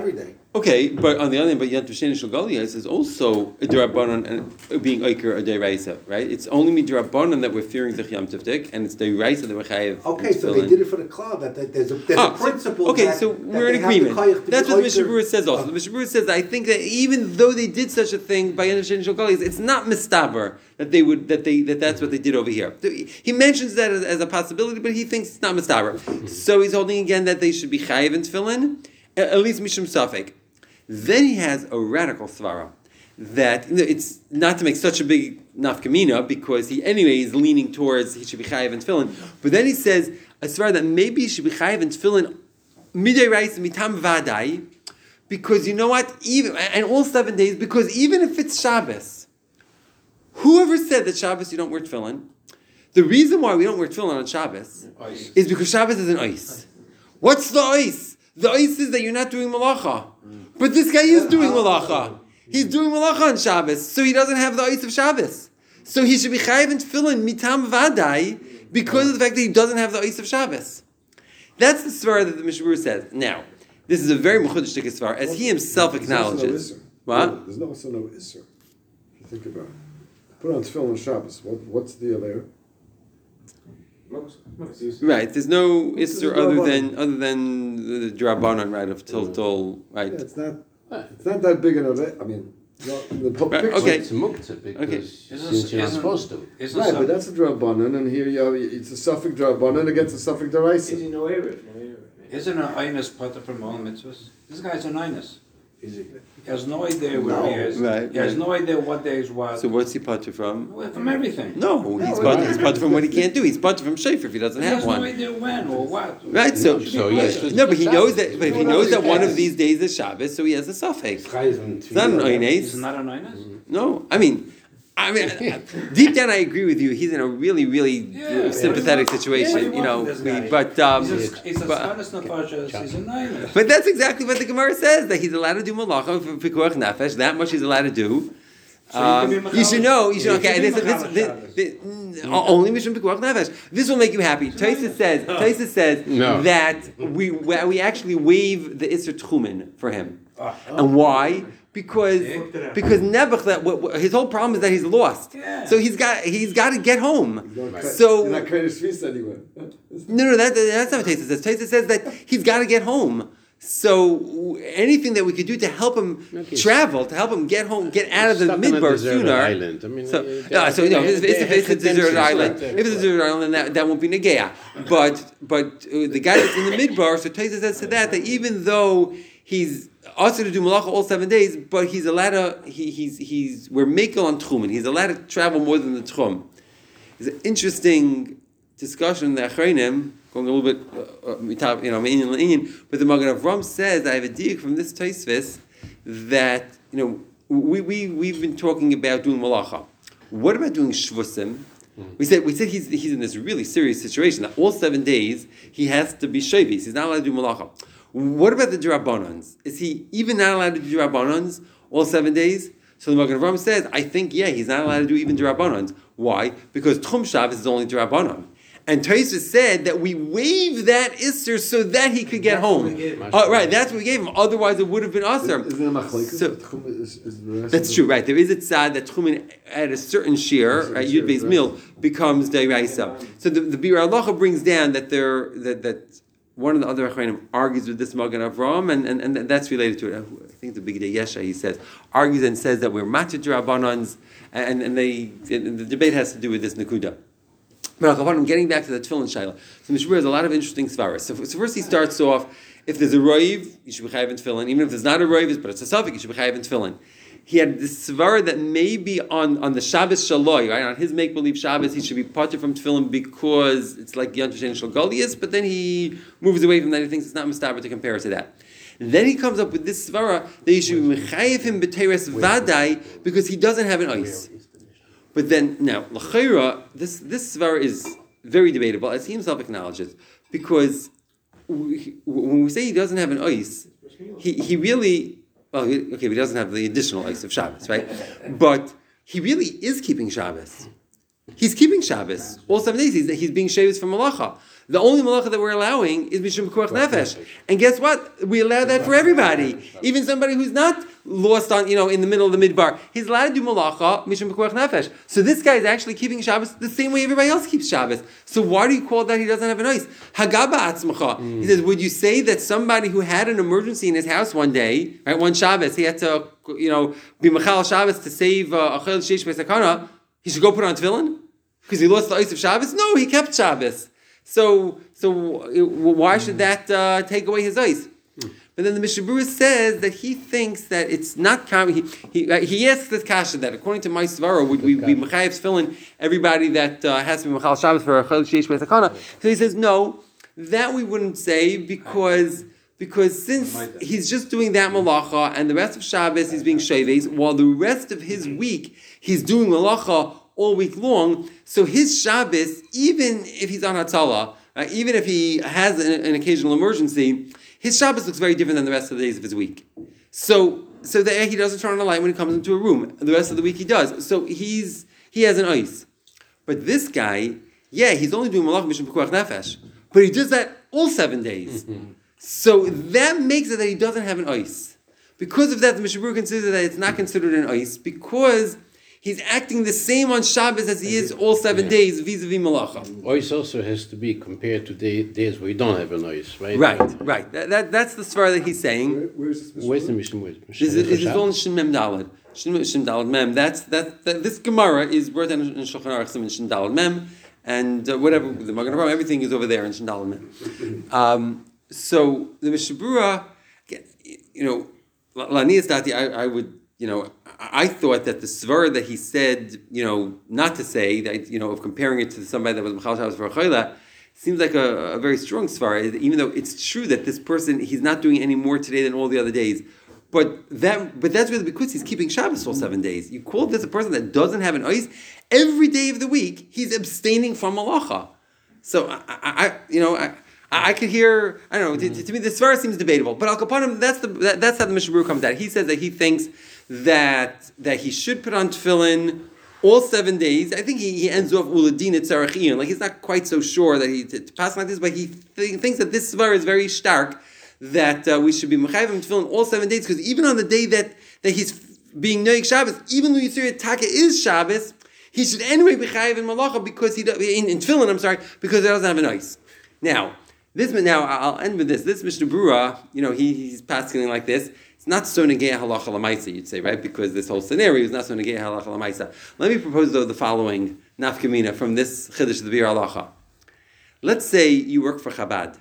[SPEAKER 1] Okay, but on the other hand, but Yom Tov Sheni Shel Galiyos is also a Derabanan and being Iker a Deraisa, right? It's only me Derabanan that we're fearing the Yom Tov Dik, and it's Deraisa that we're chayiv.
[SPEAKER 7] Okay, so they did it for the cloud. That, that there's a there's
[SPEAKER 1] Ah,
[SPEAKER 7] a
[SPEAKER 1] so-
[SPEAKER 7] principle.
[SPEAKER 1] okay,
[SPEAKER 7] that,
[SPEAKER 1] so
[SPEAKER 7] that
[SPEAKER 1] we're
[SPEAKER 7] they
[SPEAKER 1] in
[SPEAKER 7] have the
[SPEAKER 1] agreement.
[SPEAKER 7] koyach to
[SPEAKER 1] That's
[SPEAKER 7] be
[SPEAKER 1] what the Mishnah
[SPEAKER 7] oiker-
[SPEAKER 1] Berurah says also. The Mishnah Berurah says, I think that even though they did such a thing by Yom Tov Sheni Shel Galiyos, it's not mistaber that they would that they that that's what they did over here. He mentions that as, as a possibility, but he thinks it's not mistaber. So he's holding again that they should be chayiv and tefillin, at least mishum safek. Then he has a radical svara that you know, it's not to make such a big nafkamina because he anyway is leaning towards he should be chayiv and tefillin. But then he says a svara that maybe he should be chayiv and tefillin midday rice mitam vadai because you know what even and all seven days because even if it's Shabbos, whoever said that Shabbos you don't wear tefillin, the reason why we don't wear tefillin on Shabbos
[SPEAKER 6] Ice.
[SPEAKER 1] is because Shabbos is an ice. What's the ice? The ice is that you're not doing malacha. But this guy is doing malacha. He's doing malacha on Shabbos, so he doesn't have the ice of Shabbos. So he should be chayiv and tefillin mitam vadai because of the fact that he doesn't have the ice of Shabbos. That's the svara that the Mishnah Berurah says. Now, this is a very mechudesh svara, as he himself
[SPEAKER 4] There's also no
[SPEAKER 1] acknowledges.
[SPEAKER 4] Isser.
[SPEAKER 1] What?
[SPEAKER 4] There's also no Isser. If you think about it. Put on tefillin on Shabbos. What, what's the other?
[SPEAKER 1] Right, there's no
[SPEAKER 4] This is
[SPEAKER 1] isser
[SPEAKER 4] a
[SPEAKER 1] other
[SPEAKER 4] drabanan.
[SPEAKER 1] than other than the drabanan, right, of till till right.
[SPEAKER 4] Yeah, it's not. It's not that big of a. I mean, no, in the public
[SPEAKER 1] Right,
[SPEAKER 4] picture.
[SPEAKER 1] okay.
[SPEAKER 3] It's muktzah because
[SPEAKER 1] Okay.
[SPEAKER 3] since you're not supposed to.
[SPEAKER 6] Isn't
[SPEAKER 4] Right,
[SPEAKER 6] some-
[SPEAKER 4] but that's a drabanan, and here you have it's a suffix drabanan against a suffix
[SPEAKER 5] Is
[SPEAKER 4] deraisa.
[SPEAKER 5] he no Erev? No Erev.
[SPEAKER 6] Isn't an Einus potter from all mitzvahs? This guy's an Einus.
[SPEAKER 5] Is he?
[SPEAKER 6] He has no idea where he is.
[SPEAKER 1] Right,
[SPEAKER 6] He has
[SPEAKER 1] right.
[SPEAKER 6] no idea what day is what.
[SPEAKER 1] So what's he putter from?
[SPEAKER 6] Well, from everything.
[SPEAKER 1] No, he's
[SPEAKER 4] No,
[SPEAKER 1] putter,
[SPEAKER 4] right.
[SPEAKER 1] he's putter from what he can't do. He's putter from shayfer if he doesn't
[SPEAKER 6] He
[SPEAKER 1] have
[SPEAKER 6] has no
[SPEAKER 1] one.
[SPEAKER 6] idea when or what.
[SPEAKER 1] Right, so,
[SPEAKER 3] So, yes.
[SPEAKER 1] no, but he knows that. But if he
[SPEAKER 3] No,
[SPEAKER 1] knows
[SPEAKER 3] no,
[SPEAKER 1] that
[SPEAKER 3] he
[SPEAKER 1] one of
[SPEAKER 3] has.
[SPEAKER 1] these days is Shabbos, so he has a suffix.
[SPEAKER 7] Chayiv and
[SPEAKER 1] It's not an
[SPEAKER 7] tefillah.
[SPEAKER 6] He's
[SPEAKER 1] oines.
[SPEAKER 6] not an Einus?
[SPEAKER 1] No, I mean, I mean, deep down, I agree with you. He's in a really, really
[SPEAKER 6] Yeah.
[SPEAKER 1] uh, sympathetic
[SPEAKER 6] Yeah.
[SPEAKER 1] situation,
[SPEAKER 6] Yeah.
[SPEAKER 1] you know.
[SPEAKER 6] This
[SPEAKER 1] we-
[SPEAKER 6] guy.
[SPEAKER 1] But um,
[SPEAKER 6] He's a, he's a
[SPEAKER 1] but,
[SPEAKER 6] Svanas Nefashos, he's an Einus.
[SPEAKER 1] but that's exactly what the Gemara says that he's allowed to do malacha for pikuach nefesh. That much he's allowed to do.
[SPEAKER 6] So you
[SPEAKER 1] Um,
[SPEAKER 6] can be
[SPEAKER 1] you should
[SPEAKER 6] Mechal-
[SPEAKER 1] know. You should
[SPEAKER 6] you
[SPEAKER 1] okay.
[SPEAKER 6] can be
[SPEAKER 1] This, this,
[SPEAKER 6] Mechal
[SPEAKER 1] this,
[SPEAKER 6] Shabbos.
[SPEAKER 1] this, mm, only mishum pikuach nefesh. This will make you happy. Taisa says. Taisa says
[SPEAKER 3] No.
[SPEAKER 1] that we we actually waive the iser tchumen for him,
[SPEAKER 6] Ah.
[SPEAKER 1] and why? Because
[SPEAKER 6] Yeah.
[SPEAKER 1] because Nebuch that what, what- his whole problem is that he's lost.
[SPEAKER 6] Yeah.
[SPEAKER 1] So he's got he's got to get home.
[SPEAKER 4] Right.
[SPEAKER 1] So-
[SPEAKER 4] He's not kind of Swiss anyway.
[SPEAKER 1] No, no, that, that's not what Taisa says. Taisa says that he's got to get home. So w- anything that we could do to help him
[SPEAKER 3] Okay.
[SPEAKER 1] travel, to help him get home, get out of the
[SPEAKER 3] Stuck on a
[SPEAKER 1] midbar
[SPEAKER 3] deserted
[SPEAKER 1] sooner.
[SPEAKER 3] island. I mean,
[SPEAKER 1] So,
[SPEAKER 3] uh,
[SPEAKER 1] no, so no, if,
[SPEAKER 3] they-
[SPEAKER 1] if,
[SPEAKER 3] they
[SPEAKER 1] if it's a
[SPEAKER 3] have
[SPEAKER 1] deserted
[SPEAKER 3] credentials
[SPEAKER 1] island,
[SPEAKER 3] right there.
[SPEAKER 1] if it's a deserted island, that, that won't be negaya. But but uh, the guy that's in the midbar, so Taisa says to that that even though he's also to do malacha all seven days, but he's allowed to he, he's he's we're makel on tchumen. He's allowed to travel more than the tchum. It's an interesting discussion in the Achreinim, going a little bit, uh, uh, you know, Indian Indian, but the Magen Avram says, I have a dig from this Tosfos that, you know, we, we, we've been talking about doing malacha. What about doing shvusim? We said we said he's he's in this really serious situation that all seven days he has to be shavis. He's not allowed to do malacha. What about the drabanans? Is he even not allowed to do drabanans all seven days? So the Magen Avram says, I think yeah, he's not allowed to do even drabanans. Why? Because Tchum Shabbos is only drabanan. And Tosfos said that we waive that Isser so that he could get
[SPEAKER 2] That's what
[SPEAKER 1] home.
[SPEAKER 2] we gave him.
[SPEAKER 1] Uh, right, that's what we gave him. Otherwise, it would have been
[SPEAKER 4] Isn't
[SPEAKER 1] Aser.
[SPEAKER 4] it a machlekes?
[SPEAKER 1] So-
[SPEAKER 4] Tchum is- is the rest
[SPEAKER 1] That's
[SPEAKER 4] of
[SPEAKER 1] true,
[SPEAKER 4] the-
[SPEAKER 1] right? There is a tzad that Tchumen at a certain shear,
[SPEAKER 4] certain
[SPEAKER 1] right,
[SPEAKER 4] shear,
[SPEAKER 1] Yud Beis
[SPEAKER 4] right.
[SPEAKER 1] Mil, becomes Deiraisa. So the, the Bir Halacha brings down that there that that one of the other Achronim argues with this Magen Avram, and, and, and that's related to it. I think the Big Day Yesha, he says, argues and says that we're matched Rabbanans, and, and they and the debate has to do with this Nakuda. But I'm getting back to the Tefillin Shaila. So Mishmur has a lot of interesting svaras. So, so first he starts off, if there's a roiv, you should be chayiv in Tefillin. Even if there's not a roiv, but it's a suffix, you should be chayiv in Tefillin. He had this svara that maybe on, on the Shabbos Shaloi, right, on his make-believe Shabbos, he should be parted from Tefillin because it's like Yom Tov Shel Goliath, but then he moves away from that, he thinks it's not mustaber to compare it to that. And then he comes up with this svara that you should be mechayiv him b'teres vadai because he doesn't have an ice. But then, now, l'chayra, this this svara is very debatable, as he himself acknowledges, because we, when we say he doesn't have an ice, he, he really, well, he, okay, but he doesn't have the additional ice of Shabbos, right? But he really is keeping Shabbos. he's keeping Shabbos. All seven days, he's, he's being Shabbos from Malacha. The only Malacha that we're allowing is Mishum Pekuach Nefesh. And guess what? We allow that for everybody. Even somebody who's not lost on, you know, in the middle of the midbar. He's allowed to do Malacha, Mishum Pekuach Nefesh. So this guy is actually keeping Shabbos the same way everybody else keeps Shabbos. So why do you call that he doesn't have an ice? Hagaba Atzmacha. Mm. He says, would you say that somebody who had an emergency in his house one day, right, one Shabbos, he had to, you know, be Machal Shabbos to save uh, Achel Sheish Besakana, he should go put on tefillin? Because he lost the ice of Shabbos? No, he kept Shabbos. So, so why should that uh, take away his ice? But then the Mishnah Berurah says that he thinks that it's not common. He he, uh, he asks this kasha that according to my svara, would we be mechayev tefillin everybody that uh, has to be mechal Shabbos for a chol sheish b'sakana? So he says no, that we wouldn't say because because since he's just doing that malacha and the rest of Shabbos he's being shaves, while the rest of his week he's doing malacha all week long. So his Shabbos, even if he's on Hatzalah, uh, even if he has an, an occasional emergency, his Shabbos looks very different than the rest of the days of his week. So, so that he doesn't turn on a light when he comes into a room. The rest of the week he does. So he's he has an ice. But this guy, yeah, he's only doing Malach Mishum Pekuach Nefesh, but he does that all seven days. Mm-hmm. So that makes it that he doesn't have an ice. Because of that, the Mishnah Berurah considers that it's not considered an ice because he's acting the same on Shabbos as he is all seven yeah. days vis-a-vis Malacha.
[SPEAKER 3] Ois also has to be compared to the days where you don't have an ois, right?
[SPEAKER 1] Right, right. That, that, that's the svara that he's saying. Where,
[SPEAKER 4] where's this?
[SPEAKER 3] Where's the Mishnah?
[SPEAKER 1] This is, is all in Shin Mem Daled. Shin, Shin Daled Mem. That's, that, that, this Gemara is brought down in Shulchan Aruch in Shin Daled Mem, and uh, whatever, the Magen Avraham, everything is over there in Shin Daled Mem. Um, so, the Mishnah Berurah, you know, Lanias Dati, I, I would, you know, I thought that the svara that he said, you know, not to say that, you know, of comparing it to somebody that was Mechal Shabbos for a chayla, seems like a, a very strong svara. Even though it's true that this person he's not doing any more today than all the other days, but that but that's really because he's keeping Shabbos all seven days. You call this a person that doesn't have an ice every day of the week. He's abstaining from malacha. So I, I, I you know, I. I could hear, I don't know, to, to me the svara seems debatable, but Al Kapanim, that's the that, that's how the Mishnah Berurah comes out. He says that he thinks that that he should put on tefillin all seven days. I think he, he ends off uladin et tzarachion, like he's not quite so sure that he to, to pass like this, but he th- thinks that this svara is very stark, that uh, we should be mechayvim tefillin all seven days, because even on the day that, that he's being noig Shabbos, even though Yisrael Taka is Shabbos, he should anyway be chayiv in malacha because he in, in tefillin, I'm sorry, because he doesn't have an ice. Now. This now I'll end with this. This Mishnah Berurah, you know, he, he's passing like this. It's not so negei halacha lamaisa, you'd say, right? Because this whole scenario is not so negei halacha lamaisa. Let me propose though the following nafkamina from this chiddush of the Bir Halacha. Let's say you work for Chabad,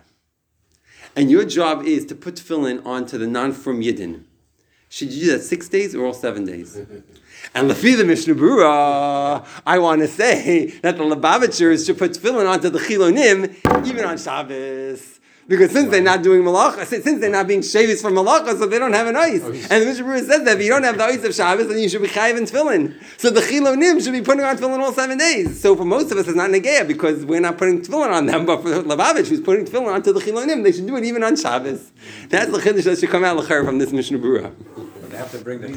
[SPEAKER 1] and your job is to put tefillin onto the non-frum yidden. Should you do that six days or all seven days? And lefi the Mishnah Berurah, I want to say that the Lubavitchers should put tefillin onto the chilonim even on Shabbos. Because since they're not doing malacha, since they're not being shavis for malacha, so they don't have an ice. And the Mishnah Berurah says that if you don't have the ice of Shabbos, then you should be chayiv in tefillin. So the chilonim should be putting on tefillin all seven days. So for most of us, it's not negeya because we're not putting tefillin on them. But for the Lubavitch, who's putting tefillin onto the chilonim, they should do it even on Shabbos. That's the chiddush that should come out l'cher from this Mishnah Berurah.
[SPEAKER 6] They have to bring the